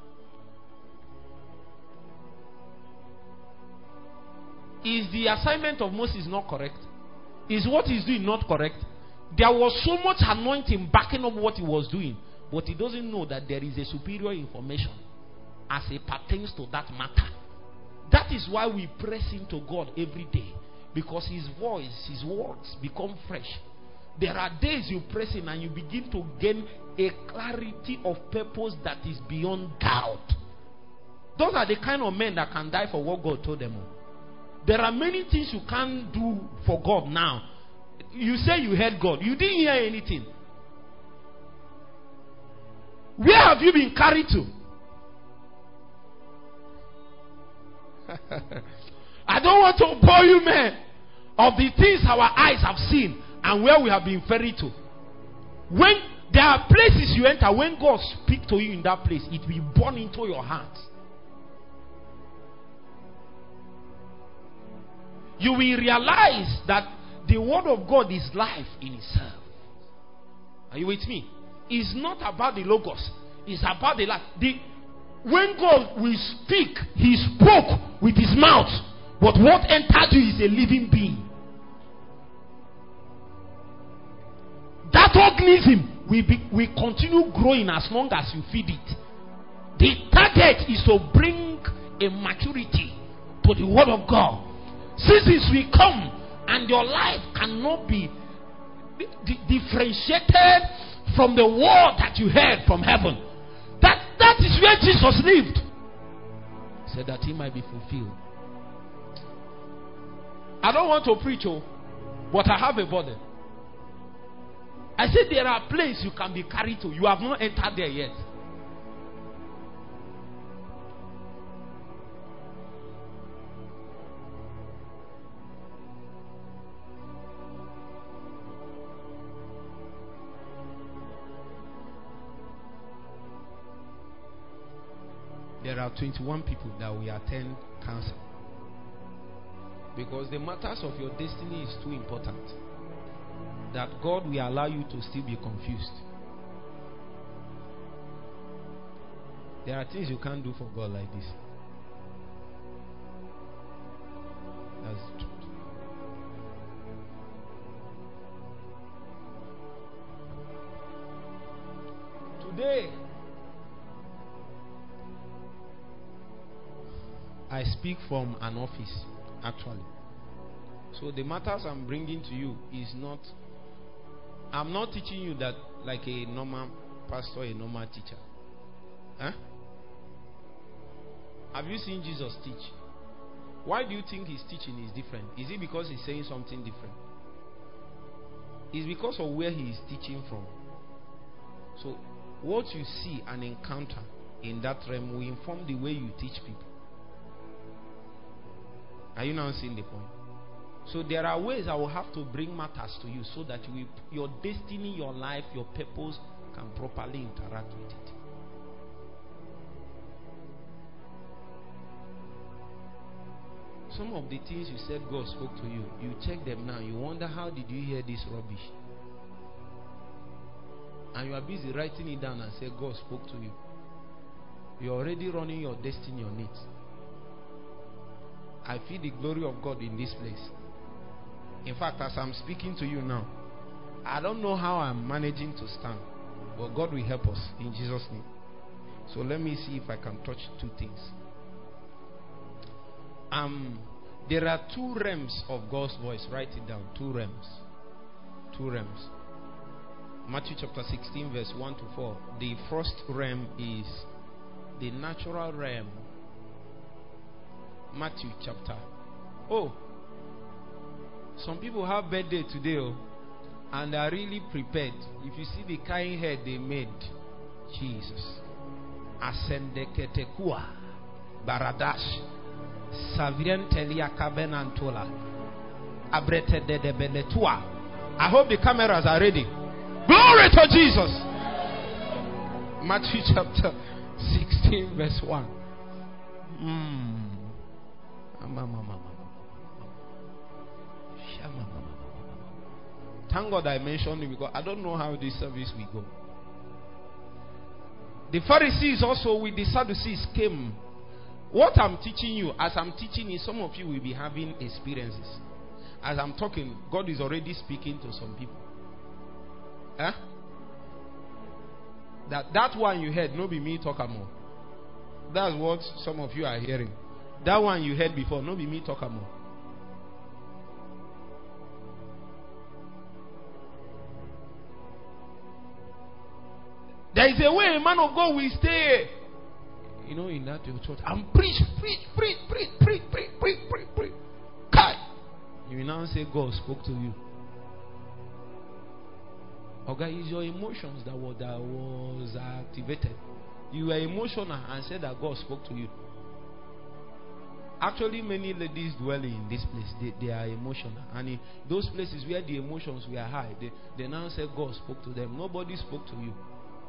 Is the assignment of Moses not correct? Is what he's doing not correct? There was so much anointing backing up what he was doing, but he doesn't know that there is a superior information as it pertains to that matter. That is why we press into God every day, because his voice, his words become fresh. There are days you press in and you begin to gain a clarity of purpose that is beyond doubt. Those are the kind of men that can die for what God told them. There are many things you can't do for God now. You say you heard God. You didn't hear anything. Where have you been carried to? I don't want to bore you, man, of the things our eyes have seen and where we have been ferried to. When there are places you enter, when God speaks to you in that place, it will be born into your heart. You will realize that the word of God is life in itself. Are you with me? It's not about the logos. It's about the life. When God will speak, He spoke with His mouth. But what entered you is a living being. That organism will continue growing as long as you feed it. The target is to bring a maturity to the word of God. Seasons will come and your life cannot be differentiated from the word that you heard from heaven. That is where Jesus lived. He said that He might be fulfilled. I don't want to preach, but I have a burden. I said there are places you can be carried to. You have not entered there yet. There are 21 people that will attend council. Because the matters of your destiny is too important that God will allow you to still be confused. There are things you can't do for God like this. That's the truth. Today, I speak from an office, actually. So the matters I'm bringing to you is not, I'm not teaching you that like a normal pastor, a normal teacher. Huh? Have you seen Jesus teach? Why do you think his teaching is different? Is it because he's saying something different? It's because of where he is teaching from. So what you see and encounter in that realm will inform the way you teach people. Are you now seeing the point? So there are ways I will have to bring matters to you so that your destiny, your life, your purpose can properly interact with it. Some of the things you said God spoke to you, you check them now, you wonder how did you hear this rubbish? And you are busy writing it down and say God spoke to you. You're already running your destiny on it. I feel the glory of God in this place. In fact, as I'm speaking to you now, I don't know how I'm managing to stand, but God will help us in Jesus' name. So let me see if I can touch two things. There are two realms of God's voice. Write it down. Two realms. Two realms. Matthew chapter 16 verse 1 to 4. The first realm is the natural realm. Matthew chapter. Oh, some people have birthday today, and are really prepared. If you see the kind head they made, Jesus. Asendeketekua Baradash Savien Telia Kabenantola Abrete de Beletua. I hope the cameras are ready. Glory to Jesus. Matthew chapter 16 verse 1. Thank God I mentioned it because I don't know how this service will go. The Pharisees also with the Sadducees came. What I'm teaching you, as I'm teaching is some of you will be having experiences. As I'm talking, God is already speaking to some people. Huh? That one you heard, no be me talk more. That's what some of you are hearing. That one you heard before, no be me talk more. There is a way a man of God will stay. You know, in that church, and preach. Kai. You will now say God spoke to you. Okay, it's your emotions that was activated. You were emotional and said that God spoke to you. Actually, many ladies dwelling in this place, they are emotional. And in those places where the emotions were high, they now say God spoke to them. Nobody spoke to you.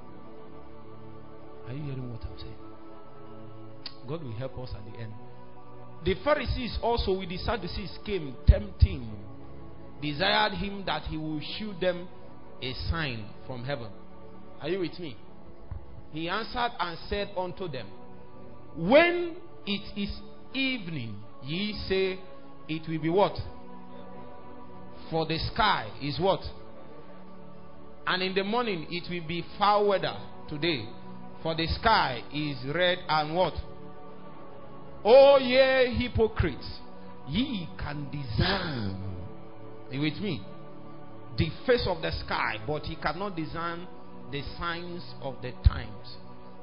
Are you hearing what I'm saying? God will help us at the end. The Pharisees also with the Sadducees came tempting, desired him that he will shew them a sign from heaven. Are you with me? He answered and said unto them, when it is evening, ye say it will be what? For the sky is what? And in the morning it will be foul weather today. For the sky is red and what? O ye hypocrites, ye can discern. Are you with me? The face of the sky, but he cannot discern the signs of the times.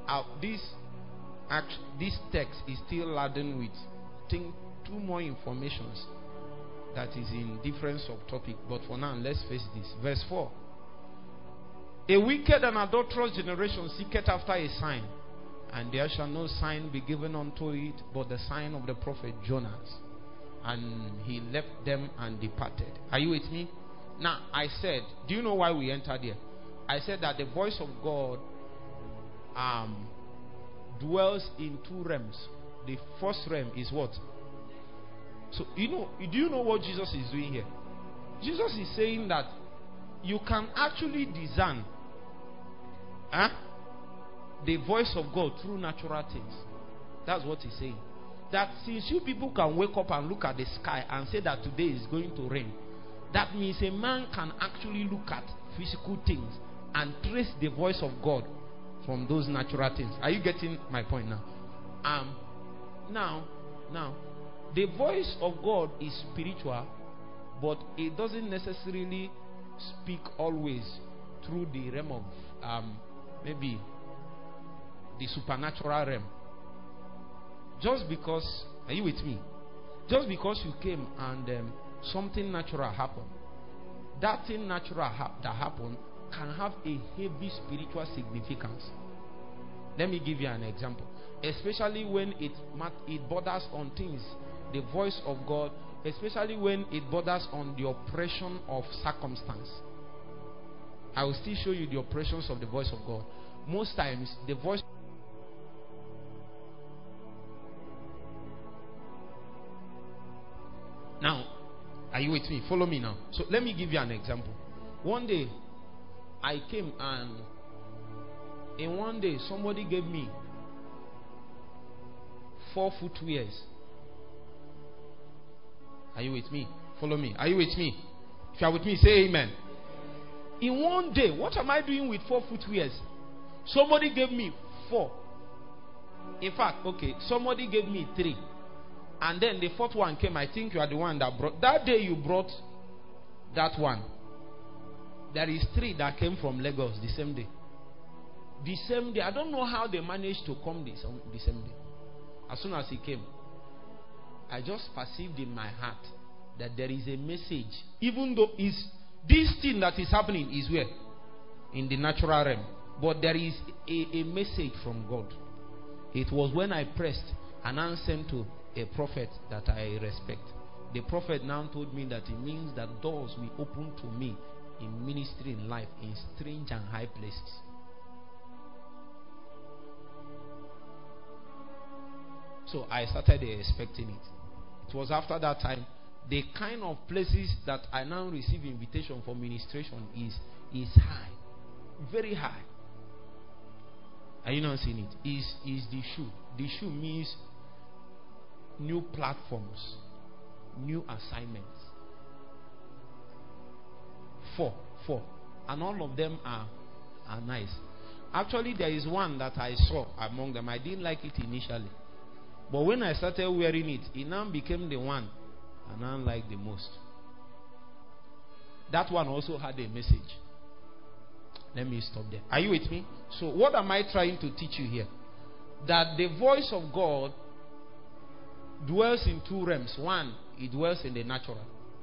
This text is still laden with, I think, two more informations that is in different subtopic. But for now, let's face this. Verse 4. A wicked and adulterous generation seeketh after a sign, and there shall no sign be given unto it but the sign of the prophet Jonas. And he left them and departed. Are you with me? Now, I said, do you know why we entered here? I said that the voice of God dwells in two realms. The first realm is what? So, do you know what Jesus is doing here? Jesus is saying that you can actually discern the voice of God through natural things. That's what he's saying. That since you people can wake up and look at the sky and say that today is going to rain, that means a man can actually look at physical things and trace the voice of God from those natural things. Are you getting my point now? Now, the voice of God is spiritual, but it doesn't necessarily speak always through the realm of maybe the supernatural realm. Just because, are you with me? Just because you came and something natural happened, that thing natural that happened can have a heavy spiritual significance. Let me give you an example. Especially when it borders on things, the voice of God, especially when it borders on the oppression of circumstance. I will still show you the oppressions of the voice of God. Most times, the voice. Now, are you with me? Follow me now. So let me give you an example. One day, I came and in one day, somebody gave me 4 footwears. Are you with me? Follow me. Are you with me? If you are with me, say amen. In one day, what am I doing with 4 footwears? Somebody gave me 4. In fact, okay, somebody gave me 3. And then the 4th one came. I think you are the one that brought. That day you brought that one. There is 3 that came from Lagos the same day. The same day. I don't know how they managed to come the same day. As soon as he came, I just perceived in my heart that there is a message. Even though this thing that is happening is where? In the natural realm. But there is a message from God. It was when I pressed and I sent to a prophet that I respect. The prophet now told me that it means that doors will open to me in ministry, in life, in strange and high places. So I started expecting it. It was after that time, the kind of places that I now receive invitation for ministration is high, very high. Are you not seeing it? Is the shoe. The shoe means new platforms, new assignments. 4, and all of them are nice. Actually, there is one that I saw among them. I didn't like it initially, but when I started wearing it, it now became the one I now like the most. That one also had a message. Let me stop there. Are you with me? So what am I trying to teach you here? That the voice of God dwells in two realms. One, it dwells in the natural.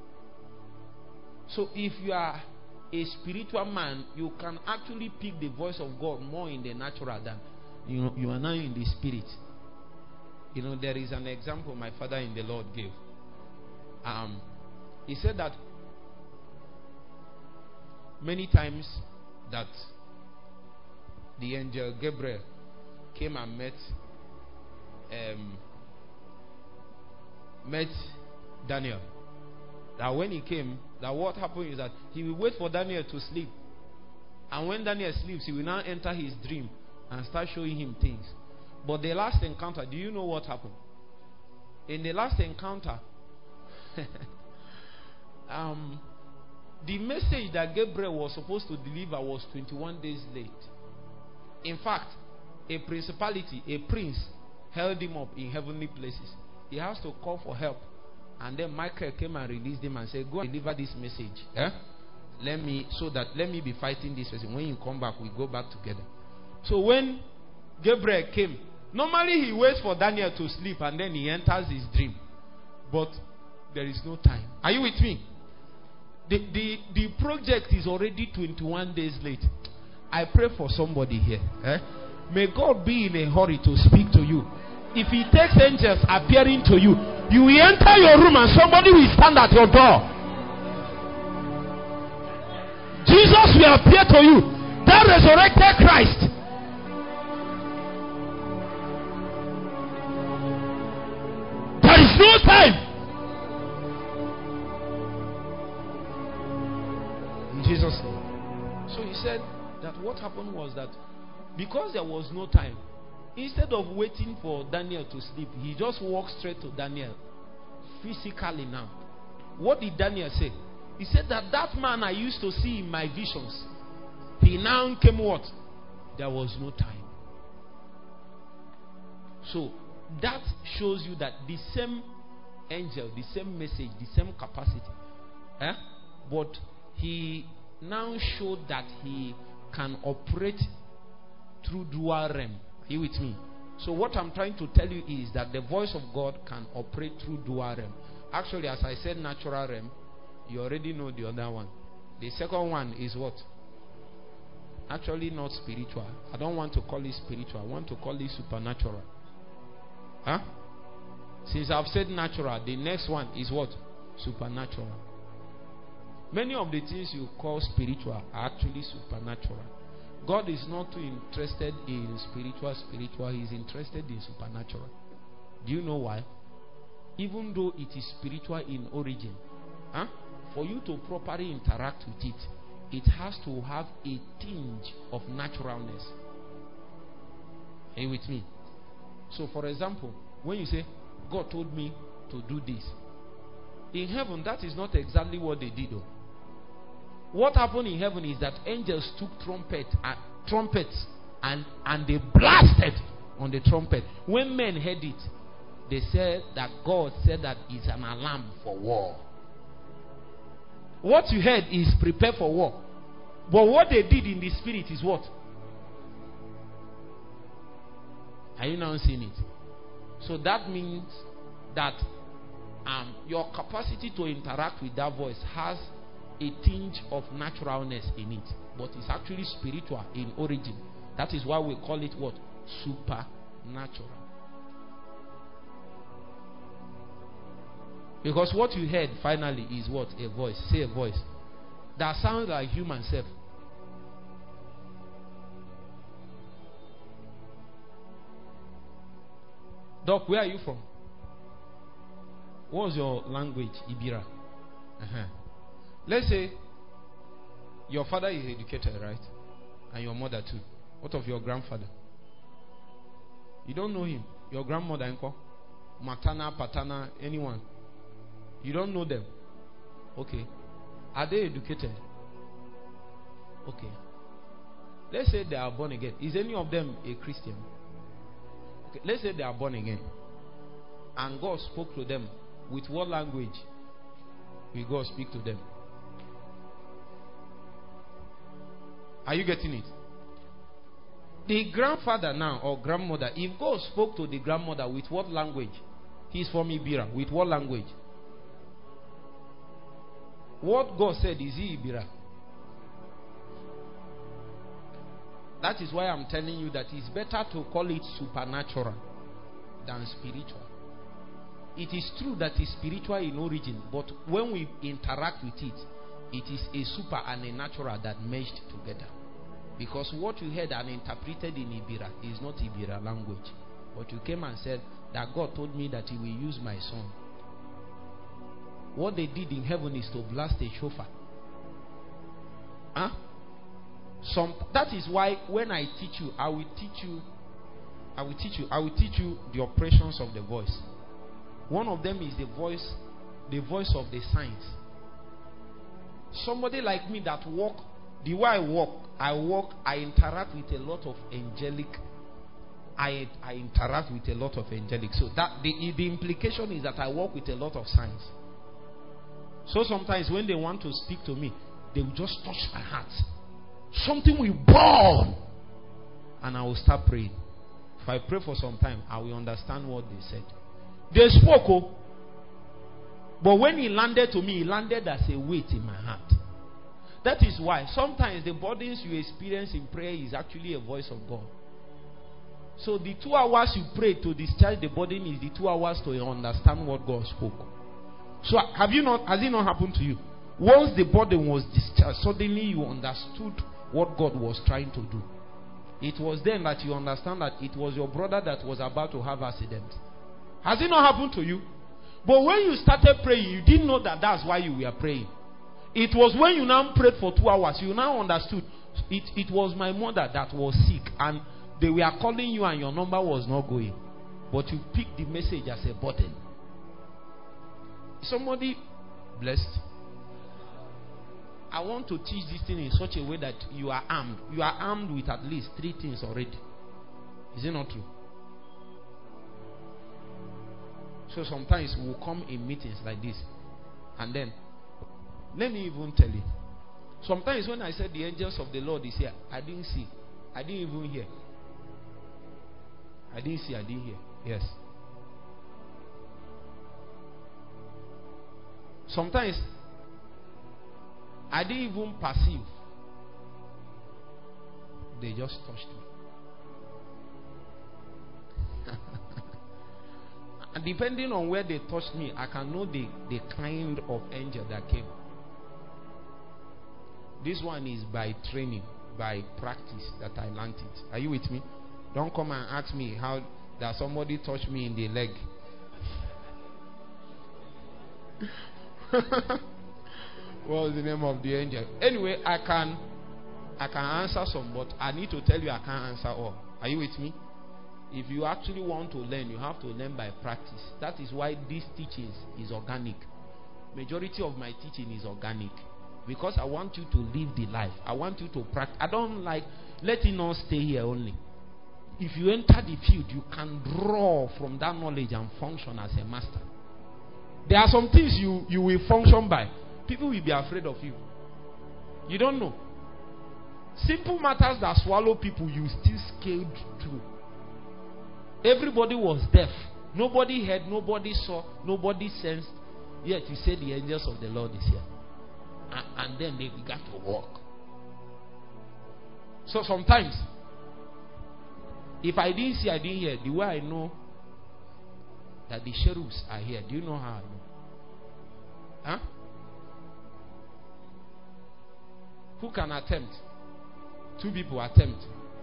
So if you are a spiritual man, you can actually pick the voice of God more in the natural than you are now in the spirit. There is an example my father in the Lord gave. He said that many times that the angel Gabriel came and met Daniel. That when he came, that what happened is that he will wait for Daniel to sleep. And when Daniel sleeps, he will now enter his dream and start showing him things. But the last encounter, do you know what happened? In the last encounter, the message that Gabriel was supposed to deliver was 21 days late. In fact, a principality, a prince, held him up in heavenly places. He has to call for help. And then Michael came and released him and said, go and deliver this message. Let me be fighting this person. When you come back, we go back together. So when Gabriel came, normally he waits for Daniel to sleep and then he enters his dream. But there is no time. Are you with me? The project is already 21 days late. I pray for somebody here. May God be in a hurry to speak to you. If he takes angels appearing to you, you will enter your room and somebody will stand at your door. Jesus will appear to you. That resurrected Christ. There is no time. In Jesus' name. So he said that what happened was that because there was no time, instead of waiting for Daniel to sleep, he just walked straight to Daniel. Physically now. What did Daniel say? He said that man I used to see in my visions, he now came what? There was no time. So that shows you that the same angel, the same message, the same capacity. But he now showed that he can operate through dual realm. Are you with me? So what I'm trying to tell you is that the voice of God can operate through dual realm. Actually, as I said, natural realm, you already know the other one. The second one is what? Actually not spiritual. I don't want to call it spiritual. I want to call it supernatural. Since I've said natural, the next one is what? Supernatural. Many of the things you call spiritual are actually supernatural. God is not too interested in spiritual. He is interested in supernatural. Do you know why? Even though it is spiritual in origin, for you to properly interact with it, it has to have a tinge of naturalness. Are you with me? So for example, when you say, God told me to do this, in heaven, that is not exactly what they did though. What happened in heaven is that angels took trumpets and they blasted on the trumpet. When men heard it, they said that God said that it's an alarm for war. What you heard is prepare for war. But what they did in the spirit is what? Are you now seeing it? So that means that your capacity to interact with that voice has a tinge of naturalness in it, but it's actually spiritual in origin. That is why we call it what? Supernatural. Because what you heard finally is what? A voice. Say a voice. That sounds like human self. Doc, where are you from? What's your language? Ibira. Let's say your father is educated, right? And your mother too. What of your grandfather? You don't know him. Your grandmother, matana, patana, anyone. You don't know them. Okay. Are they educated? Okay. Let's say they are born again. Is any of them a Christian? Okay. Let's say they are born again. And God spoke to them. With what language will God speak to them? Are you getting it? The grandfather now or grandmother, if God spoke to the grandmother with what language? He's from Ibira. With what language? What God said is he Ibira. That is why I'm telling you that it's better to call it supernatural than spiritual. It is true that it's spiritual in origin, but when we interact with it, it is a super and a natural that merged together. Because what you heard and interpreted in Ibira is not Ibira language. But you came and said that God told me that he will use my son. What they did in heaven is to blast a shofar. Huh? That is why when I teach you, I will teach you the operations of the voice. One of them is the voice of the signs. Somebody like me that walk, the way I walk, I interact with a lot of angelic. I interact with a lot of angelic. So that the implication is that I walk with a lot of signs. So sometimes when they want to speak to me, they will just touch my heart. Something will burn. And I will start praying. If I pray for some time, I will understand what they said. They spoke, but when he landed to me, he landed as a weight in my heart. That is why sometimes the burdens you experience in prayer is actually a voice of God. So the 2 hours you pray to discharge the burden is the 2 hours to understand what God spoke. So has it not happened to you? Once the burden was discharged, suddenly you understood what God was trying to do. It was then that you understand that it was your brother that was about to have accident. Has it not happened to you? But when you started praying, you didn't know that that's why you were praying. It was when you now prayed for 2 hours, you now understood. It was my mother that was sick and they were calling you and your number was not going. But you picked the message as a burden. Somebody blessed. I want to teach this thing in such a way that you are armed. You are armed with at least 3 things already. Is it not true? So sometimes we will come in meetings like this. And then, let me even tell you. Sometimes when I said the angels of the Lord is here, I didn't see. I didn't even hear. I didn't see, I didn't hear. Yes. Sometimes I didn't even perceive. They just touched me. And depending on where they touched me, I can know the kind of angel that came. This one is by training, by practice that I learned it. Are you with me? Don't come and ask me how that somebody touched me in the leg. What was the name of the angel? Anyway, I can answer some, but I need to tell you I can't answer all. Are you with me? If you actually want to learn, you have to learn by practice. That is why this teaching is organic. Majority of my teaching is organic. Because I want you to live the life. I want you to practice. I don't like letting us stay here only. If you enter the field, you can draw from that knowledge and function as a master. There are some things you will function by. People will be afraid of you. You don't know. Simple matters that swallow people, you still scaled through. Everybody was deaf. Nobody heard, nobody saw, nobody sensed. Yet you say the angels of the Lord is here. And then they began to walk. So sometimes, if I didn't see, I didn't hear. The way I know that the cherubs are here, do you know how I know? Huh? Who can attempt? 2 people attempt.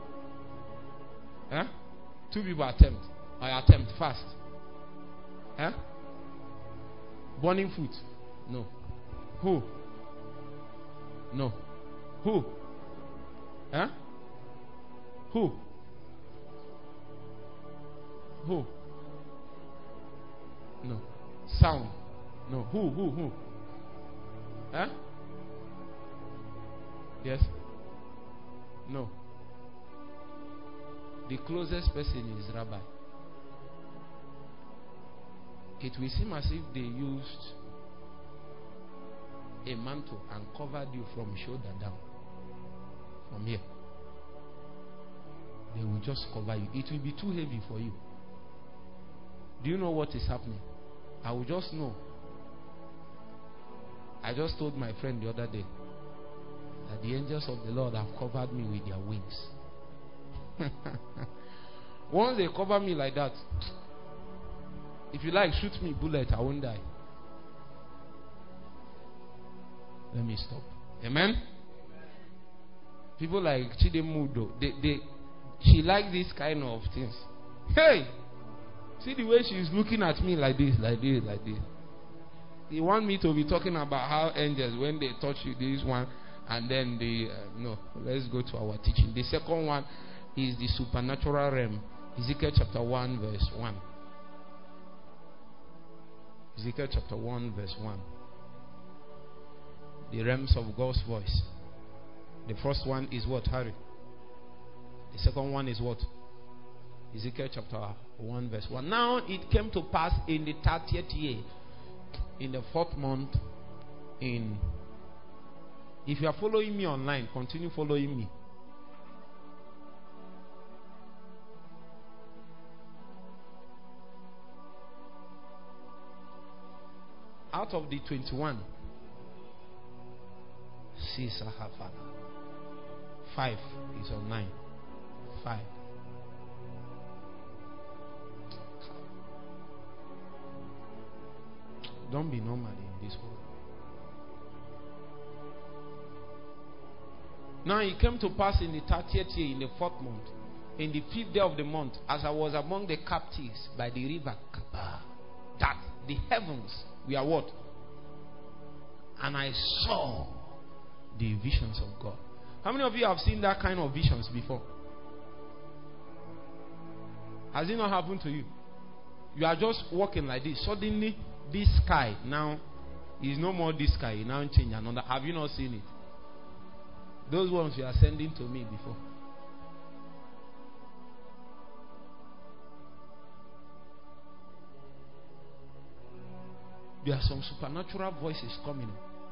Huh? 2 people attempt. I attempt fast. Huh? Burning foot. No. Who? No. Who? Huh? Who? Who? No. Sound. No. Who? Huh? Yes? No. The closest person is Rabbi. It will seem as if they used a mantle and covered you from shoulder down. from here. They will just cover you. It will be too heavy for you. Do you know what is happening? I will just know. I just told my friend the other day that the angels of the Lord have covered me with their wings. Once they cover me like that, if you like, shoot me bullet, I won't die. Let me stop. Amen? People like Chidemudo, she like this kind of things. Hey! See the way she's looking at me like this, like this, like this. They want me to be talking about how angels, when they touch you, this one, and then no, let's go to our teaching. The second one is the supernatural realm. Ezekiel chapter 1 verse 1. Ezekiel chapter 1 verse 1. The realms of God's voice. The first one is what, Harry? The second one is what? Ezekiel chapter 1 verse 1. Now it came to pass in the 30th year, in the 4th month, if you are following me online, continue following me. Out of the 21, 5 is on 9. 5. Don't be normal in this world. Now it came to pass in the 30th year, in the 4th month, in the 5th day of the month, as I was among the captives by the river Kaba, that the heavens were what? And I saw the visions of God. How many of you have seen that kind of visions before? Has it not happened to you? You are just walking like this. Suddenly, this sky now is no more this sky. It now change another. Have you not seen it? Those ones you are sending to me before. There are some supernatural voices coming.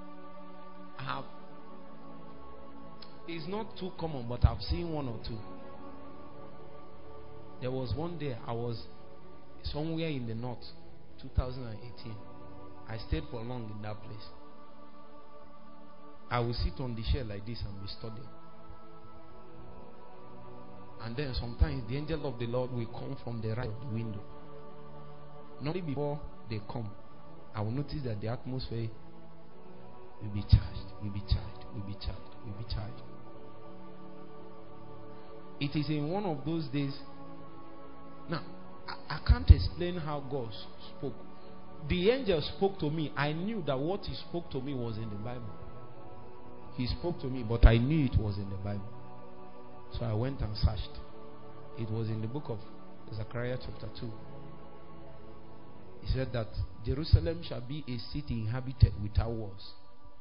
It's not too common, but I've seen one or two. There was one day I was somewhere in the north, 2018. I stayed for long in that place. I will sit on the chair like this and be studying. And then sometimes the angel of the Lord will come from the right of the window. Not before they come, I will notice that the atmosphere will be charged, will be charged, will be charged, will be charged. It is in one of those days. Now, I can't explain how God spoke. The angel spoke to me. I knew that what he spoke to me was in the Bible. He spoke to me, but I knew it was in the Bible. So I went and searched. It was in the book of Zechariah chapter 2. He said that Jerusalem shall be a city inhabited without walls.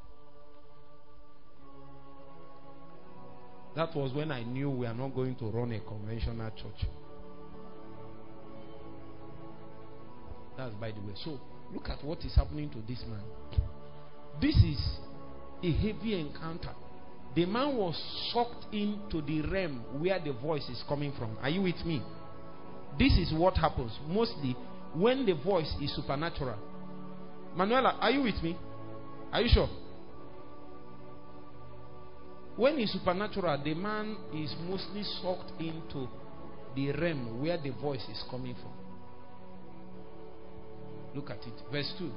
That was when I knew we are not going to run a conventional church. That's by the way. So, look at what is happening to this man. This is a heavy encounter. The man was sucked into the realm where the voice is coming from. Are you with me? This is what happens mostly when the voice is supernatural. Manuela, are you with me? Are you sure? When it's supernatural, the man is mostly sucked into the realm where the voice is coming from. Look at it. Verse 2.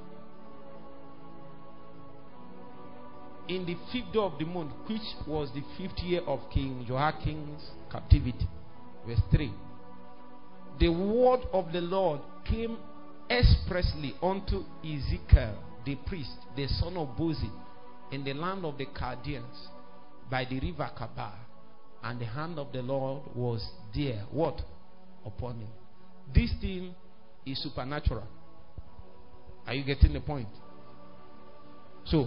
In the 5th day of the month, which was the 5th year of King Joachim's captivity. Verse 3. The word of the Lord came expressly unto Ezekiel, the priest, the son of Buzi, in the land of the Chaldeans, by the river Kabar, and the hand of the Lord was there. What? Upon him. This thing is supernatural. Are you getting the point? So,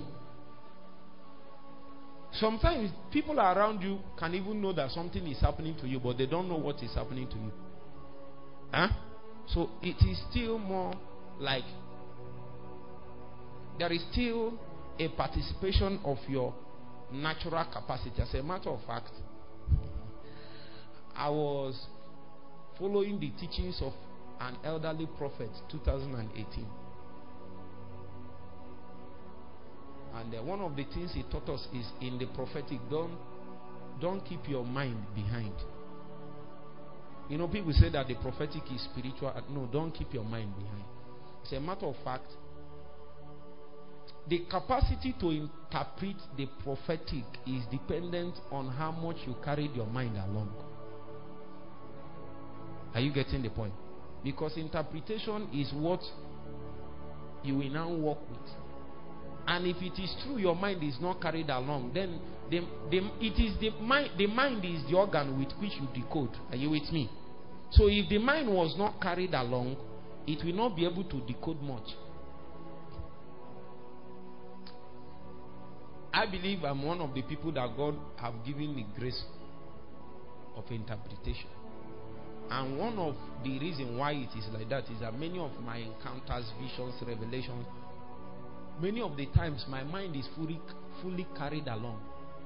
sometimes people around you can even know that something is happening to you, but they don't know what is happening to you. Huh? So, it is still more like there is still a participation of your natural capacity. As a matter of fact, I was following the teachings of an elderly prophet 2018. And one of the things he taught us is in the prophetic, don't keep your mind behind. You know, people say that the prophetic is spiritual. No, don't keep your mind behind. As a matter of fact, the capacity to interpret the prophetic is dependent on how much you carried your mind along. Are you getting the point? Because interpretation is what you will now work with. And if it is true your mind is not carried along, then the mind is the organ with which you decode. Are you with me? So if the mind was not carried along, it will not be able to decode much. I believe I'm one of the people that God have given the grace of interpretation. And one of the reasons why it is like that is that many of my encounters, visions, revelations, many of the times my mind is fully carried along.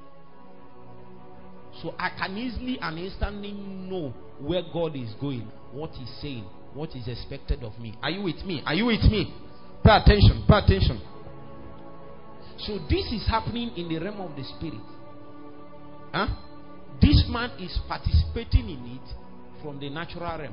So I can easily and instantly know where God is going, what He's saying, what is expected of me. Are you with me? Are you with me? Pay attention. Pay attention. So this is happening in the realm of the spirit. This man is participating in it from the natural realm.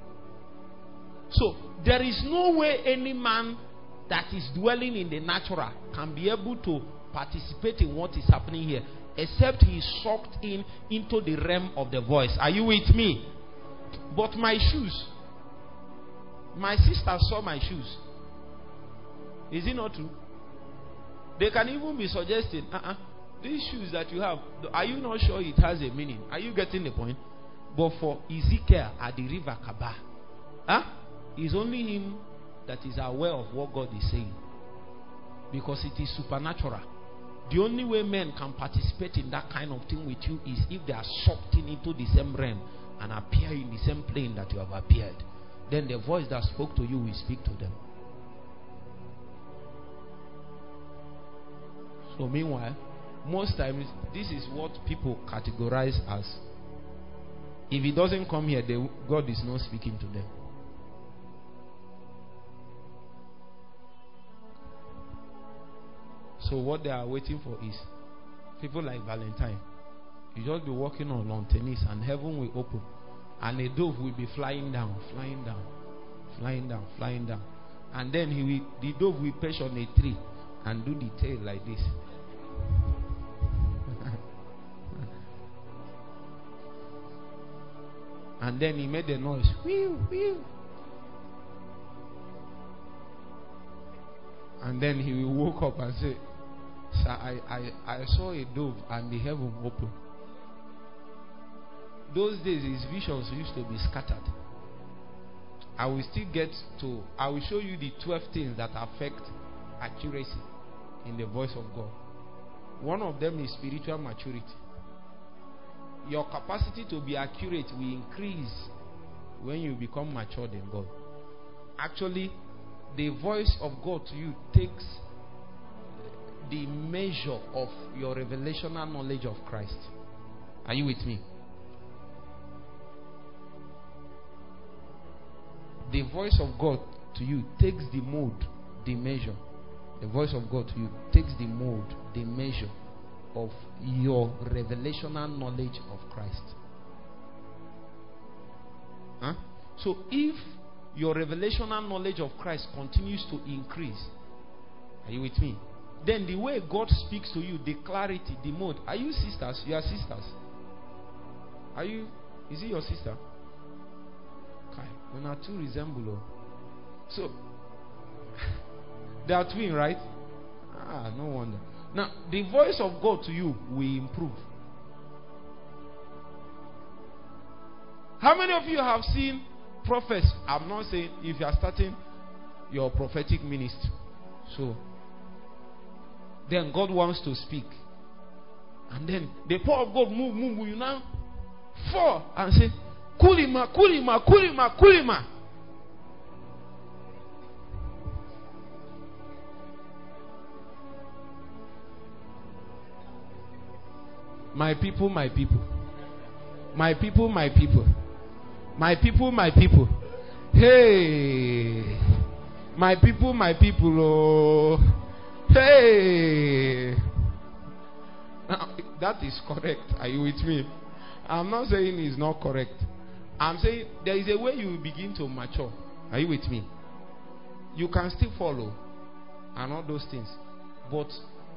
So there is no way any man that is dwelling in the natural can be able to participate in what is happening here, except he is sucked into the realm of the voice. Are you with me? But my shoes, my sister saw my shoes. Is it not true? They can even be suggesting, these shoes that you have, are you not sure it has a meaning? Are you getting the point? But for Ezekiel at the river Kabar, it's only him that is aware of what God is saying, because it is supernatural. The only way men can participate in that kind of thing with you is if they are sucked into the same realm and appear in the same plane that you have appeared. Then the voice that spoke to you will speak to them. So meanwhile, most times this is what people categorize as, if he doesn't come here, God is not speaking to them. So what they are waiting for is people like Valentine. You just be walking on lawn tennis and heaven will open and a dove will be flying down, flying down, flying down, flying down. And then the dove will perch on a tree and do the tail like this. And then he made a noise. Whew, whew. And then he woke up and said, "Sir, I saw a dove and the heaven open." Those days his visions used to be scattered. I will show you the 12 things that affect accuracy in the voice of God. One of them is spiritual maturity. Your capacity to be accurate will increase when you become matured in God. Actually, the voice of God to you takes the measure of your revelational knowledge of Christ. Are you with me? The voice of God to you takes the mode, the measure. The voice of God to you takes the mode, the measure of your revelational knowledge of Christ. So if your revelational knowledge of Christ continues to increase, are you with me? Then the way God speaks to you, the clarity, the mode. Are you sisters? You are sisters. Are you? Is it your sister? Okay. When our two resemble. So they are twin, right? No wonder. Now, the voice of God to you will improve. How many of you have seen prophets? I'm not saying if you are starting your prophetic ministry. So, then God wants to speak. And then the power of God move, you now fall and say, Kulima, Kulima, Kulima, Kulima. My people, my people. My people, my people. My people, my people. Hey. My people, my people. Oh. Hey. That is correct. Are you with me? I'm not saying it's not correct. I'm saying there is a way you begin to mature. Are you with me? You can still follow and all those things. But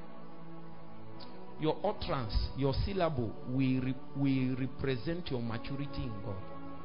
your utterance, your syllable will represent your maturity in God.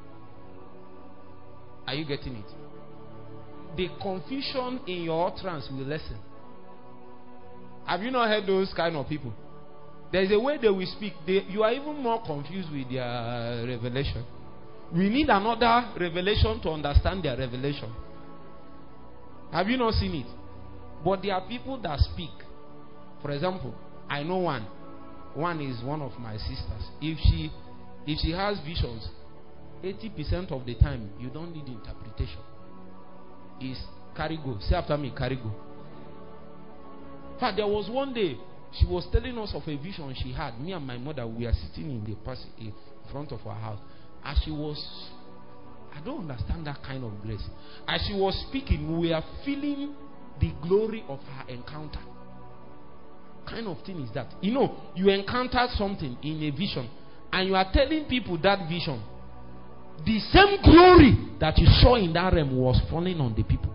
Are you getting it? The confusion in your utterance will lessen. Have you not heard those kind of people? There is a way they will speak. You are even more confused with their revelation. We need another revelation to understand their revelation. Have you not seen it? But there are people that speak. For example, I know one. One is one of my sisters. If she has visions, 80% of the time you don't need interpretation. It's carry go. Say after me, carry go. In fact, there was one day she was telling us of a vision she had. Me and my mother, we are sitting in the in front of our house. As she was, I don't understand that kind of grace. As she was speaking, we are feeling the glory of her encounter. Kind of thing is that? You know, you encountered something in a vision and you are telling people that vision. The same glory that you saw in that realm was falling on the people.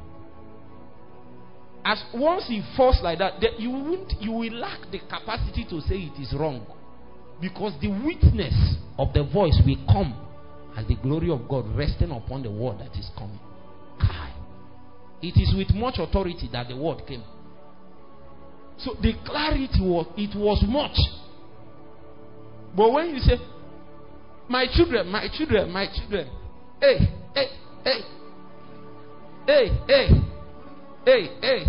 As once it falls like that, you will lack the capacity to say it is wrong. Because the witness of the voice will come as the glory of God resting upon the word that is coming. It is with much authority that the word came. So the clarity was much. But when you say, my children, my children, my children, hey, hey, hey, hey, hey, hey, hey.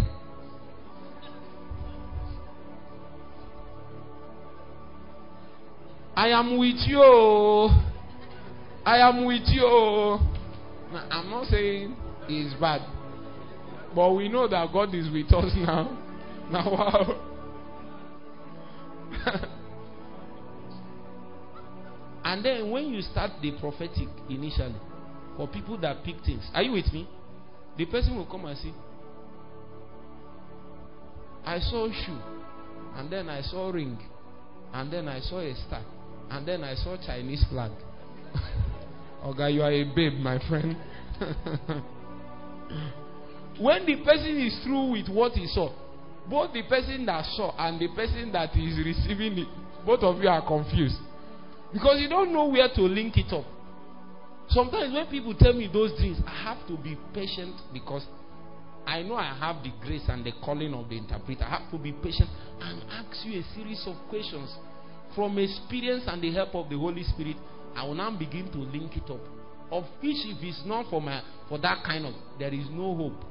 I am with you. I am with you. Now, I'm not saying it's bad, but we know that God is with us now. Now, wow. And then when you start the prophetic initially, for people that pick things, are you with me? The person will come and say, I saw a shoe, and then I saw a ring, and then I saw a star, and then I saw Chinese flag. Okay, you are a babe, my friend. When the person is through with what he saw, both the person that saw and the person that is receiving it, both of you are confused. Because you don't know where to link it up. Sometimes when people tell me those dreams, I have to be patient because I know I have the grace and the calling of the interpreter. I have to be patient and ask you a series of questions. From experience and the help of the Holy Spirit, I will now begin to link it up. Of which, if it's not for that kind of, there is no hope.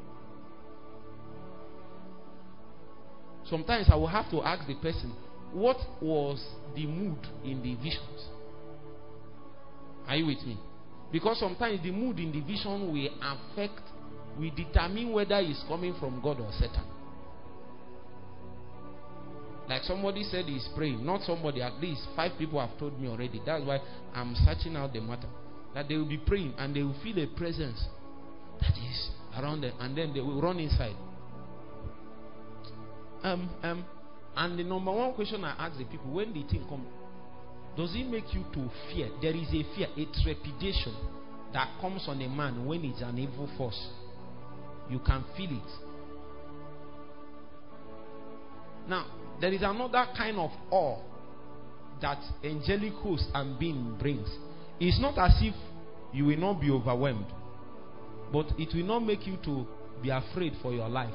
Sometimes I will have to ask the person, what was the mood in the visions? Are you with me? Because sometimes the mood in the vision will determine whether it's coming from God or Satan. Like somebody said he's praying. Not somebody, at least 5 people have told me already. That's why I'm searching out the matter. That they will be praying and they will feel a presence that is around them. And then they will run inside. And the number one question I ask the people, when the thing comes, does it make you to fear? There is a fear, a trepidation that comes on a man when it's an evil force. You can feel it. Now, there is another kind of awe that angelic host and being brings. It's not as if you will not be overwhelmed, but it will not make you to be afraid for your life.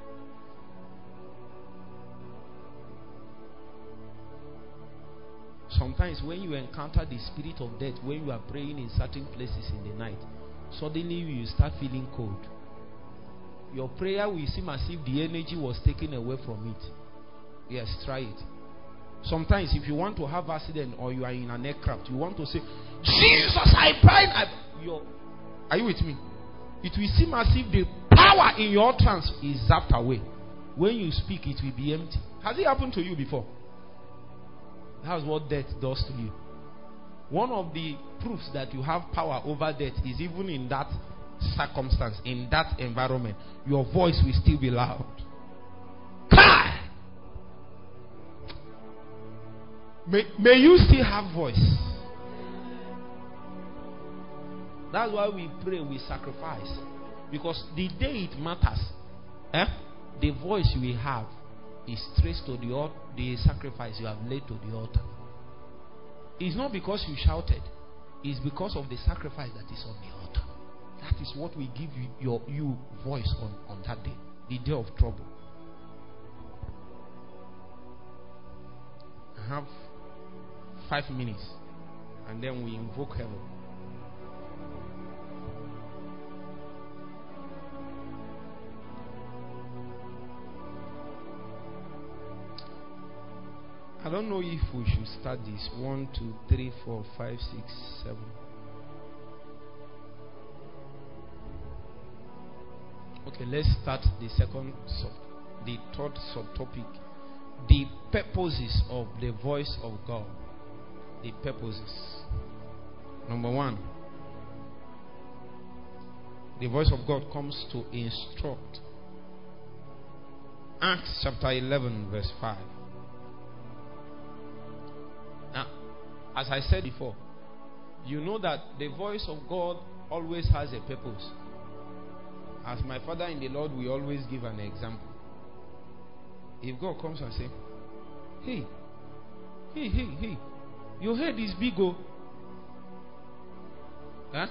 Sometimes when you encounter the spirit of death, when you are praying in certain places in the night, suddenly you start feeling cold. Your prayer will seem as if the energy was taken away from it. Yes, try it. Sometimes if you want to have accident or you are in an aircraft, you want to say, Jesus, I bind. Are you with me? It will seem as if the power in your trance is zapped away. When you speak, it will be empty. Has it happened to you before? That's what death does to you. One of the proofs that you have power over death is even in that circumstance, in that environment, your voice will still be loud. Kai! May you still have voice. That's why we pray, we sacrifice. Because the day it matters, the voice we have is traced to the sacrifice you have laid to the altar. It's not because you shouted, it's because of the sacrifice that is on the altar. That is what will give you voice on that day, the day of trouble. I have 5 minutes and then we invoke heaven. I don't know if we should start this. 1, 2, 3, 4, 5, 6, 7. Okay, let's start the third subtopic. The purposes of the voice of God. The purposes. Number 1. The voice of God comes to instruct. Acts chapter 11 verse 5. Now, as I said before, you know that the voice of God always has a purpose. As my father in the Lord, we always give an example. If God comes and says, hey, your head is big, oh. Huh?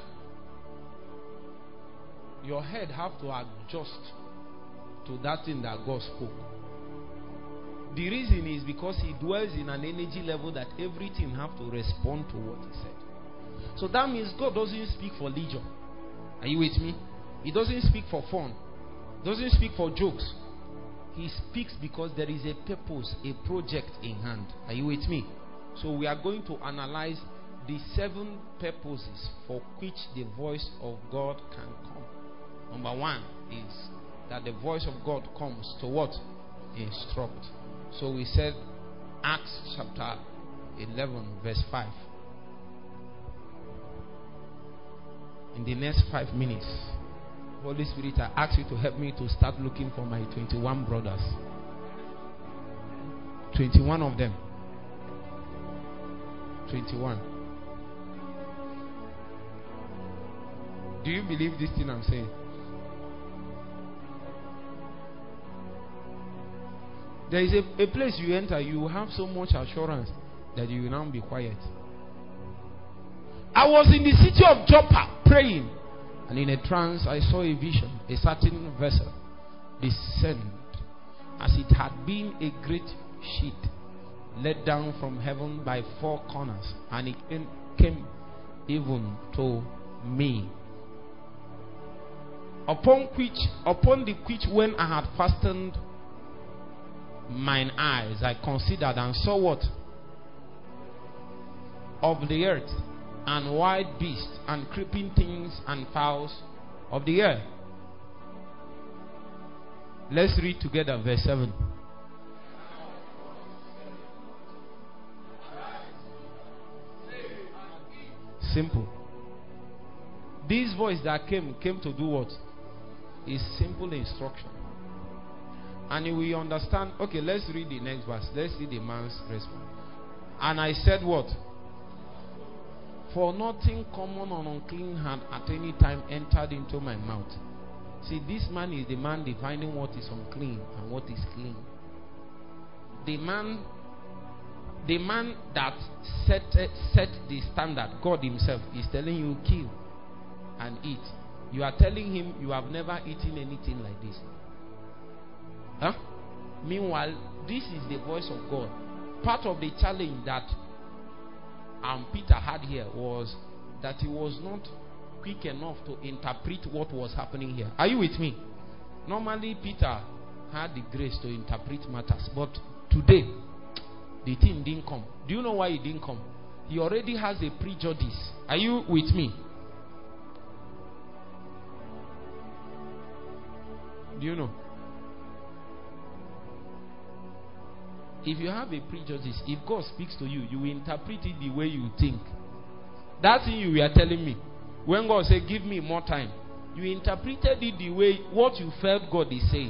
Your head have to adjust to that thing that God spoke. The reason is because he dwells in an energy level that everything have to respond to what he said. So that means God doesn't speak for leisure. Are you with me? He doesn't speak for fun. He doesn't speak for jokes. He speaks because there is a purpose, a project in hand. Are you with me? So we are going to analyze the 7 purposes for which the voice of God can come. Number 1 is that the voice of God comes to what? Instruct. So we said Acts chapter 11 verse 5. In the next 5 minutes, Holy Spirit, I ask you to help me to start looking for my 21 brothers. 21 of them. 21. Do you believe this thing I'm saying? There is a place you enter, you have so much assurance that you will now be quiet. I was in the city of Joppa praying, and in a trance I saw a vision, a certain vessel descend as it had been a great sheet let down from heaven by 4 corners, and it came even to me. Upon the which when I had fastened mine eyes, I considered and saw what? Of the earth, and wild beasts, and creeping things, and fowls of the air. Let's read together verse 7. Simple. This voice that came to do what? Is simple instruction. And we understand. Okay, let's read the next verse. Let's see the man's response. And I said what? For nothing common or unclean had at any time entered into my mouth. See, this man is the man defining what is unclean and what is clean. The man that set the standard, God himself, is telling you kill and eat. You are telling him you have never eaten anything like this. Huh? Meanwhile, this is the voice of God. Part of the challenge that Peter had here was that he was not quick enough to interpret what was happening here. Are you with me? Normally, Peter had the grace to interpret matters, but today, the thing didn't come. Do you know why it didn't come? He already has a prejudice. Are you with me? Do you know? if you have a prejudice, if God speaks to you, you will interpret it the way you think. That thing you were telling me, when God said, give me more time, you interpreted it the way what you felt God is saying.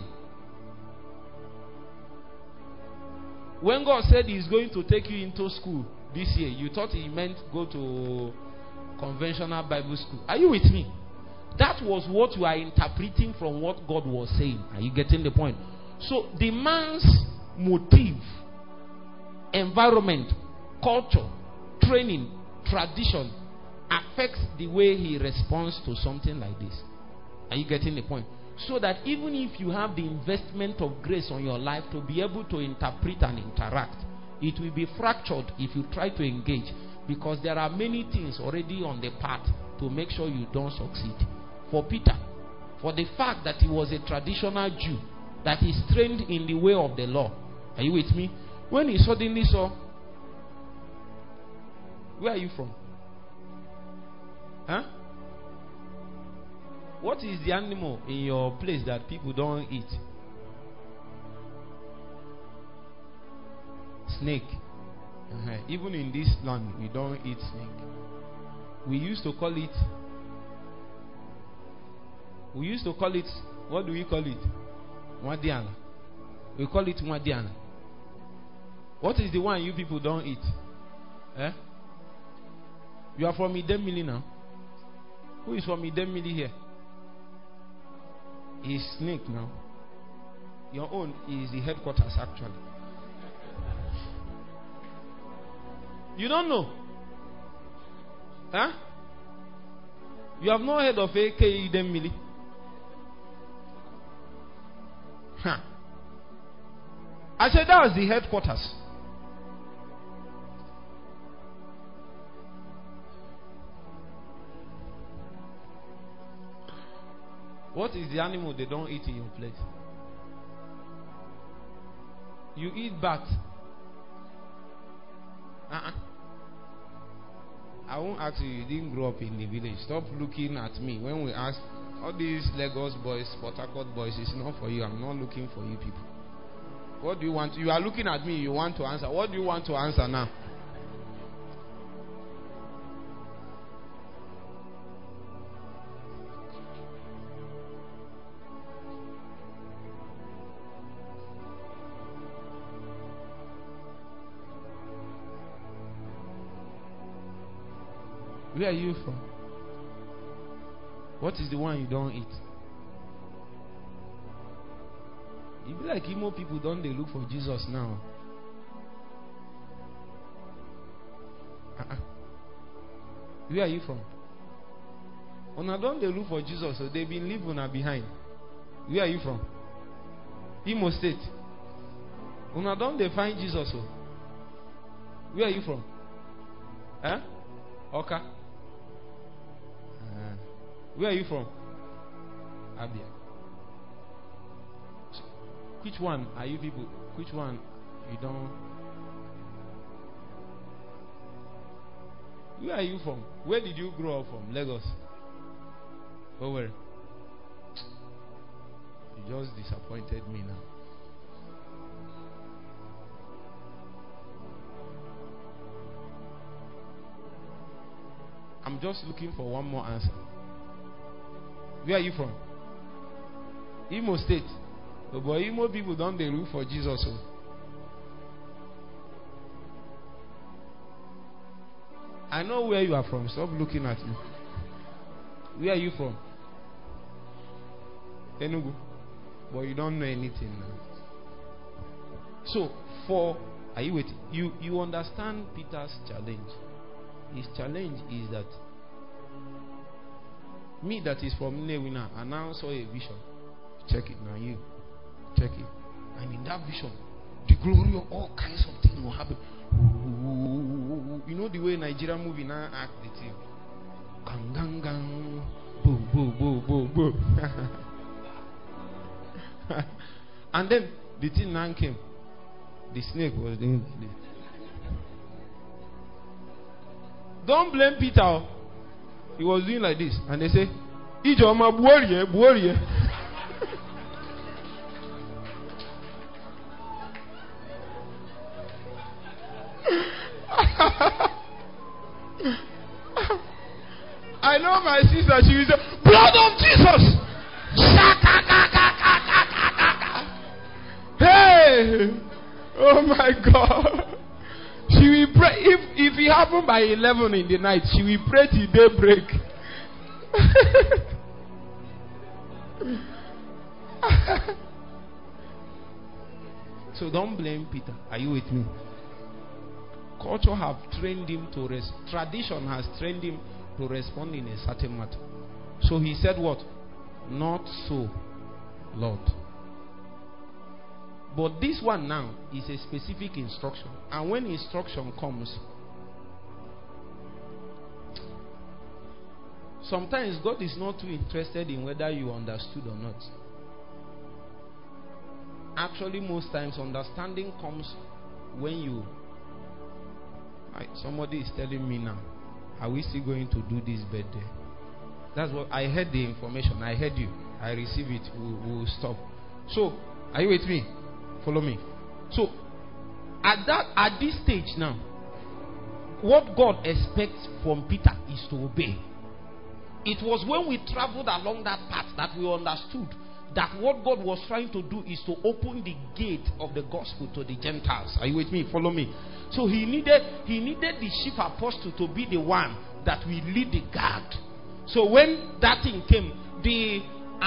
When God said He's going to take you into school this year, you thought He meant go to conventional Bible school. Are you with me? That was what you are interpreting from what God was saying. Are you getting the point? So the man's motive, environment, culture, training, tradition affects the way he responds to something like this. Are you getting the point? So that even if you have the investment of grace on your life to be able to interpret and interact, it will be fractured if you try to engage, because there are many things already on the path to make sure you don't succeed. For Peter, for the fact that he was a traditional Jew, that is trained in the way of the law. Are you with me? When he suddenly saw, where are you from? Huh? What is the animal in your place that people don't eat? Snake. Even in this land, we don't eat snake. We used to call it. What do we call it? Mwadiana. We call it Mwadiana. What is the one you people don't eat? Eh? You are from Idemili now. Who is from Idemili here? Is snake now. Your own is the headquarters actually. You don't know? Huh? You have not heard of AK Idemili? Huh. I said that was the headquarters. What is the animal they don't eat in your place? You eat bat. I won't ask you, you didn't grow up in the village. Stop looking at me when we ask. All these Lagos boys, Port Harcourt boys, it's not for you. I'm not looking for you people. What do you want? You are looking at me, you want to answer. What do you want to answer now? Where are you from? What is the one you don't eat? It be like Imo people don't they look for Jesus now? Where are you from? Una don't they look for Jesus, so they've been leaving una behind. Where are you from? Imo State. Una don't they find Jesus? So where are you from? Huh? Oka. Where are you from? Abia. So, which one are you people? Which one you don't? Where are you from? Where did you grow up from? Lagos. Oh, where? You just disappointed me now. I'm just looking for one more answer. Where are you from? Imo State. Oh boy, Imo people don't they look for Jesus. So. I know where you are from. Stop looking at me. Where are you from? Enugu. But you don't know anything now. So, are you waiting? You understand Peter's challenge. His challenge is that me that is from Newina, I now saw a vision. Check it now, you. Check it. And in that vision, the glory of all kinds of things will happen. You know the way Nigerian movie now act the thing. Gang, gang, gang. Boom, boom, boom, boom, boom. And then the thing now came. The snake was doing like this. Don't blame Peter. He was doing like this. And they say, Ijoma buorie, buorie. I know my sister, she will say, blood of Jesus. Hey! Oh my God. She will pray. If it happened by 11 in the night, she will pray till daybreak. So don't blame Peter. Are you with me? Culture have trained him to tradition has trained him to respond in a certain matter. So he said what? Not so, Lord. But this one now is a specific instruction. And when instruction comes, sometimes God is not too interested in whether you understood or not. Actually, most times understanding comes when you... Somebody is telling me now, are we still going to do this birthday? That's what I heard the information. I heard you. I receive it. We'll stop. So, are you with me? Follow me. So, at this stage now, what God expects from Peter is to obey. It was when we traveled along that path that we understood that what God was trying to do is to open the gate of the gospel to the Gentiles. Are you with me? Follow me. So he needed the chief apostle to be the one that will lead the guard. So when that thing came, the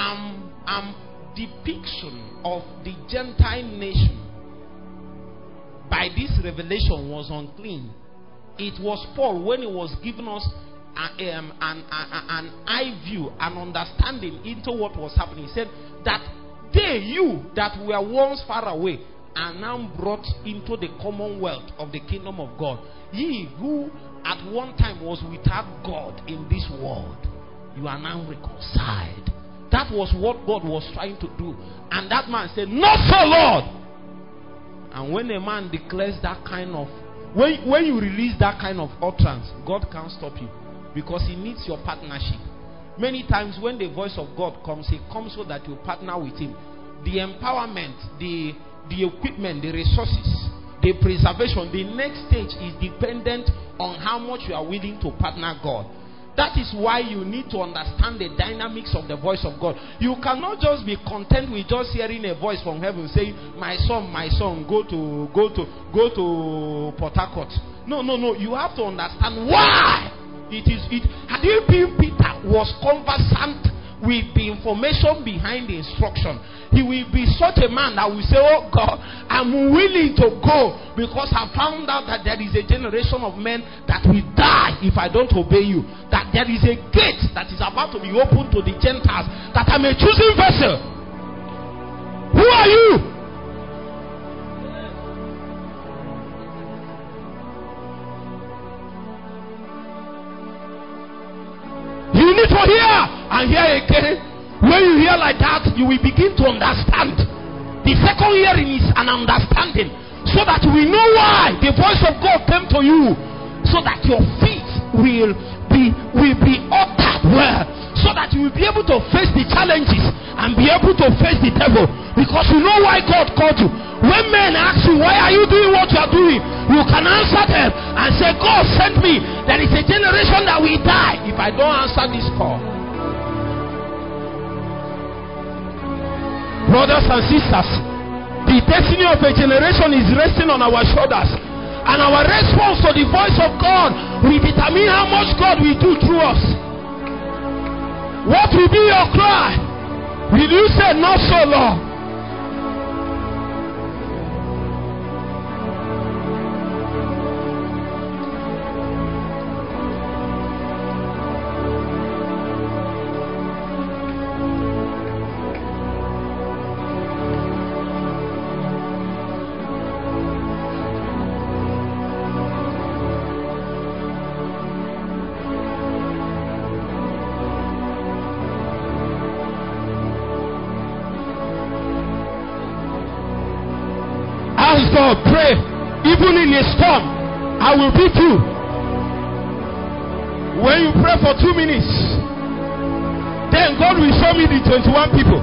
depiction of the Gentile nation by this revelation was unclean. It was Paul when he was giving us an eye view, an understanding into what was happening. He said that you that were once far away are now brought into the commonwealth of the kingdom of God. Ye who at one time was without God in this world, you are now reconciled. That was what God was trying to do. And that man said, not so, Lord. And when a man declares that kind of, when you release that kind of utterance, God can't stop you, because he needs your partnership. Many times when the voice of God comes, he comes so that you partner with him. The empowerment, the equipment, the resources, the preservation, the next stage is dependent on how much you are willing to partner God. That is why you need to understand the dynamics of the voice of God. You cannot just be content with just hearing a voice from heaven saying, my son, go to Port Harcourt. No. You have to understand why. Had you been Peter was conversant with the information behind the instruction, he will be such a man that will say, oh God, I'm willing to go, because I found out that there is a generation of men that will die if I don't obey you. That there is a gate that is about to be opened to the Gentiles, that I'm a choosing vessel. Who are you? You need to hear and hear again. When you hear like that, you will begin to understand. The second hearing is an understanding, so that we know why the voice of God came to you, so that your feet will be uttered well, so that you will be able to face the challenges and be able to face the devil, because you know why God called you. When men ask you, why are you doing what you are doing, you can answer them and say, God sent me. There is a generation that will die if I don't answer this call. Brothers and sisters, the destiny of a generation is resting on our shoulders, and our response to the voice of God will determine how much God will do through us. What will be your cry? Will you say, not so, Lord? God, pray. Even in a storm, I will beat you. When you pray for 2 minutes, then God will show me the 21 people.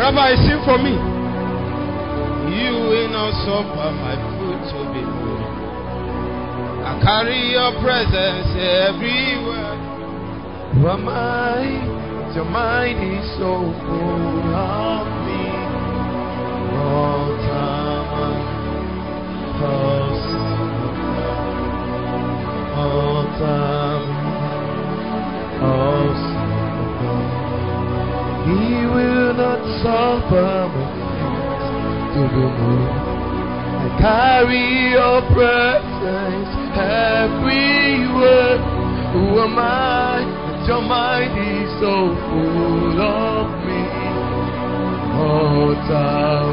Rabbi, sing for me. You will not suffer my foot to be moved. I carry your presence everywhere. Who am I? Your mind is so full of me. All time, all time, He will not suffer my feet to be moved. I carry your presence everywhere. Who am I? Your mind is so full of me. All time,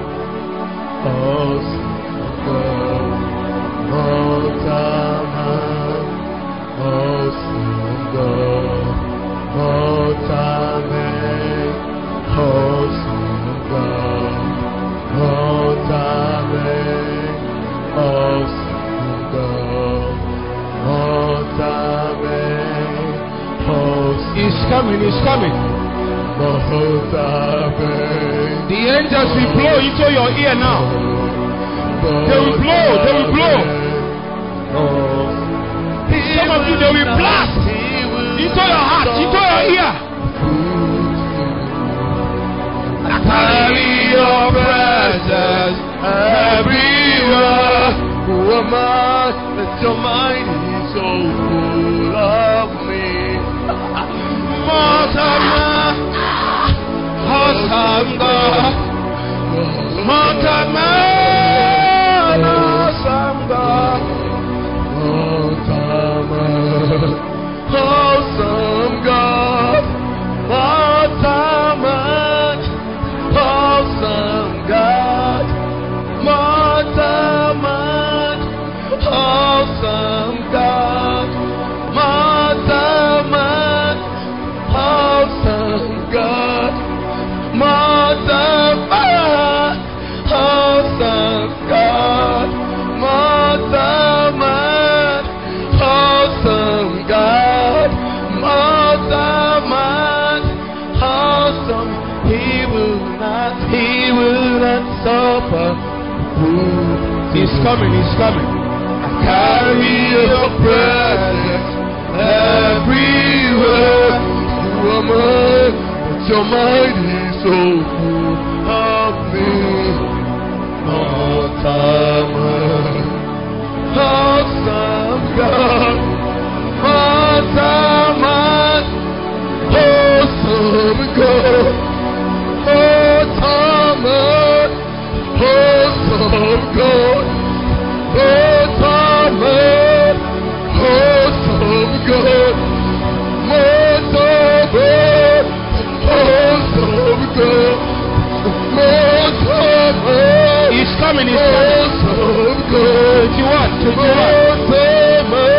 all single, all time, all single, all time, all single, all time, all single, all time. He's coming, he's coming. The angels will blow into your ear now. They will blow, they will blow. Some of you, they will blast into your heart, into your ear. I carry your presence everywhere. Who am I that your mind is so full of me? Motama, Hosanga, Motama, Hosanga, Motama, Hosanga, Motama, Hosanga, Motama, Hosanga, Motama. Awesome God, Mother, awesome God, Mother, awesome God, Mother, awesome. He will not suffer. He's coming, he's coming. I carry your presence everywhere. Woman, but your mind is so full of me. All time, awesome God, all time, awesome God, all time, awesome God, all time, awesome God. He's coming, he's coming. 21, 21.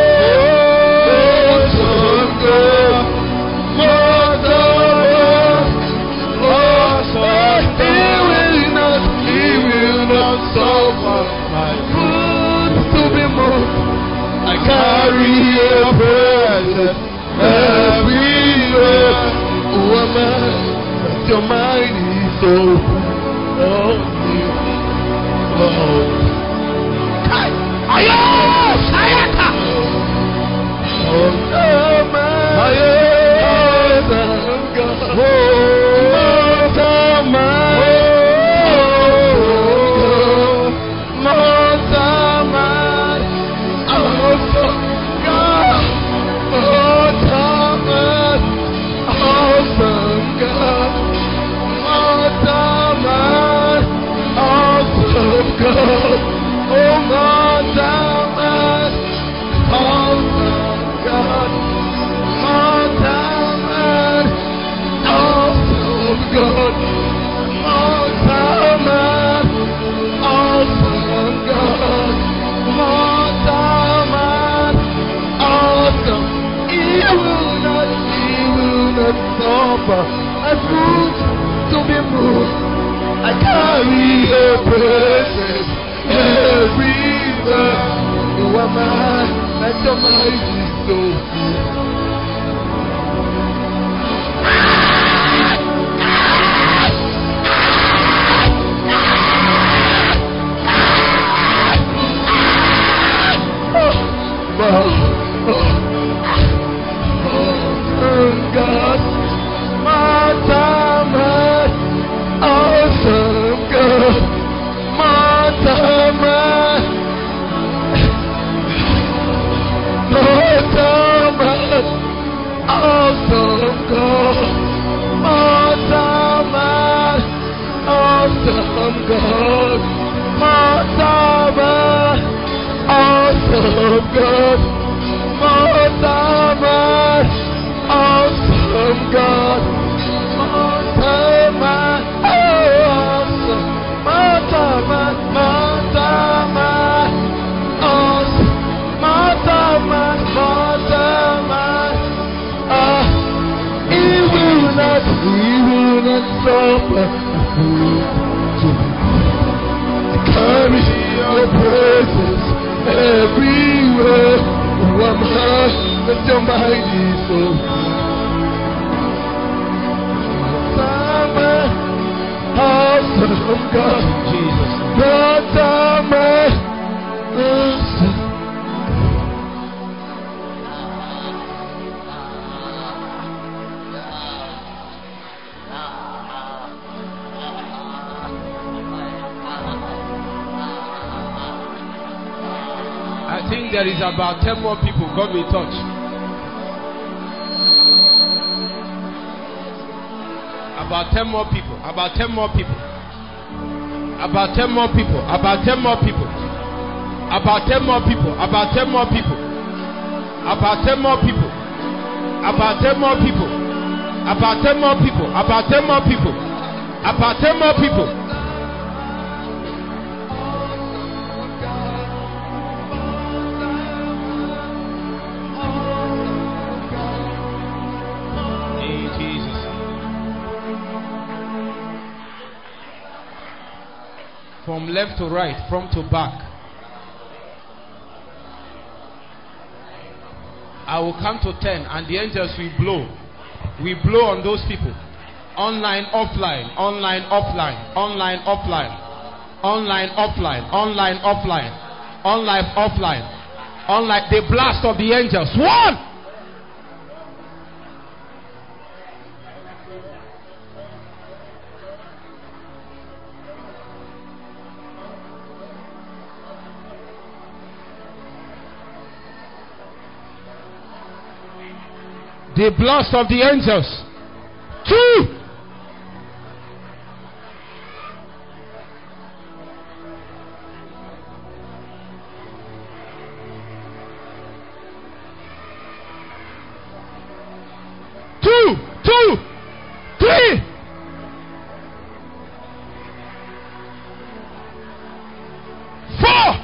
I carry your presence everywhere. Who am I that your mind is so full of me? I moved to be moved. I carry your presence everywhere. Who am I that your mind is so full? There is about 10 more people God will touch. About 10 more people. About 10 more people. About 10 more people. About 10 more people. About 10 more people. About 10 more people. About 10 more people. About 10 more people. About 10 more people. About 10 more people. About 10 more people. From left to right, front to back. I will count to 10 and the angels will blow. We blow on those people. Online, offline. Online, offline. Online, offline. Online, offline. Online, offline. Online, offline. Online. The blast of the angels. 1. The blast of the angels. 2. Two, 3. 4.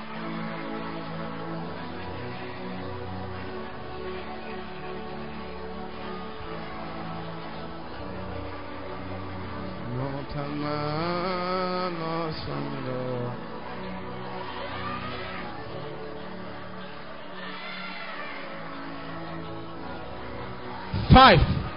Five.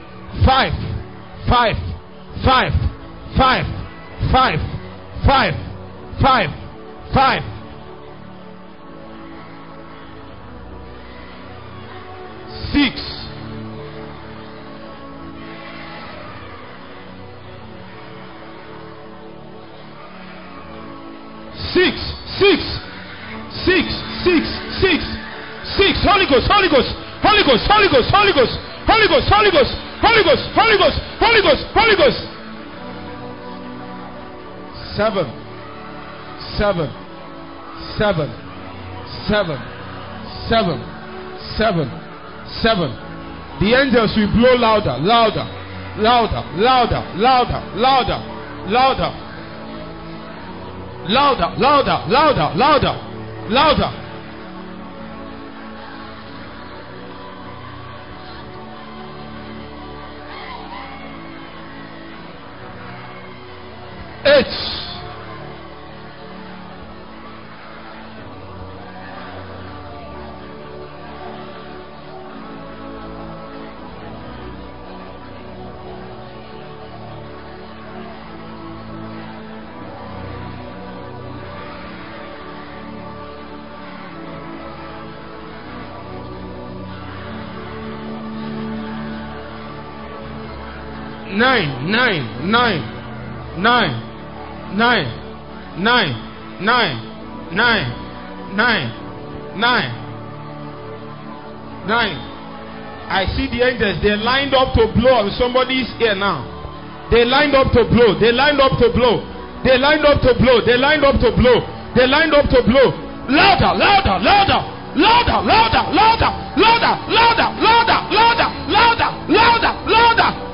6. 6. Holy Ghost. 7. The angels will blow louder. Louder. 8. 9. 9, 9, 9, 9, 9, 9, 9, 9, 9, 9, 9. I see the angels. They lined up to blow on somebody's ear now. They lined up to blow. They lined up to blow. They lined up to blow. They lined up to blow. They lined up to blow. Louder, louder, louder, louder, louder, louder, louder, louder, louder, louder, louder, louder, louder.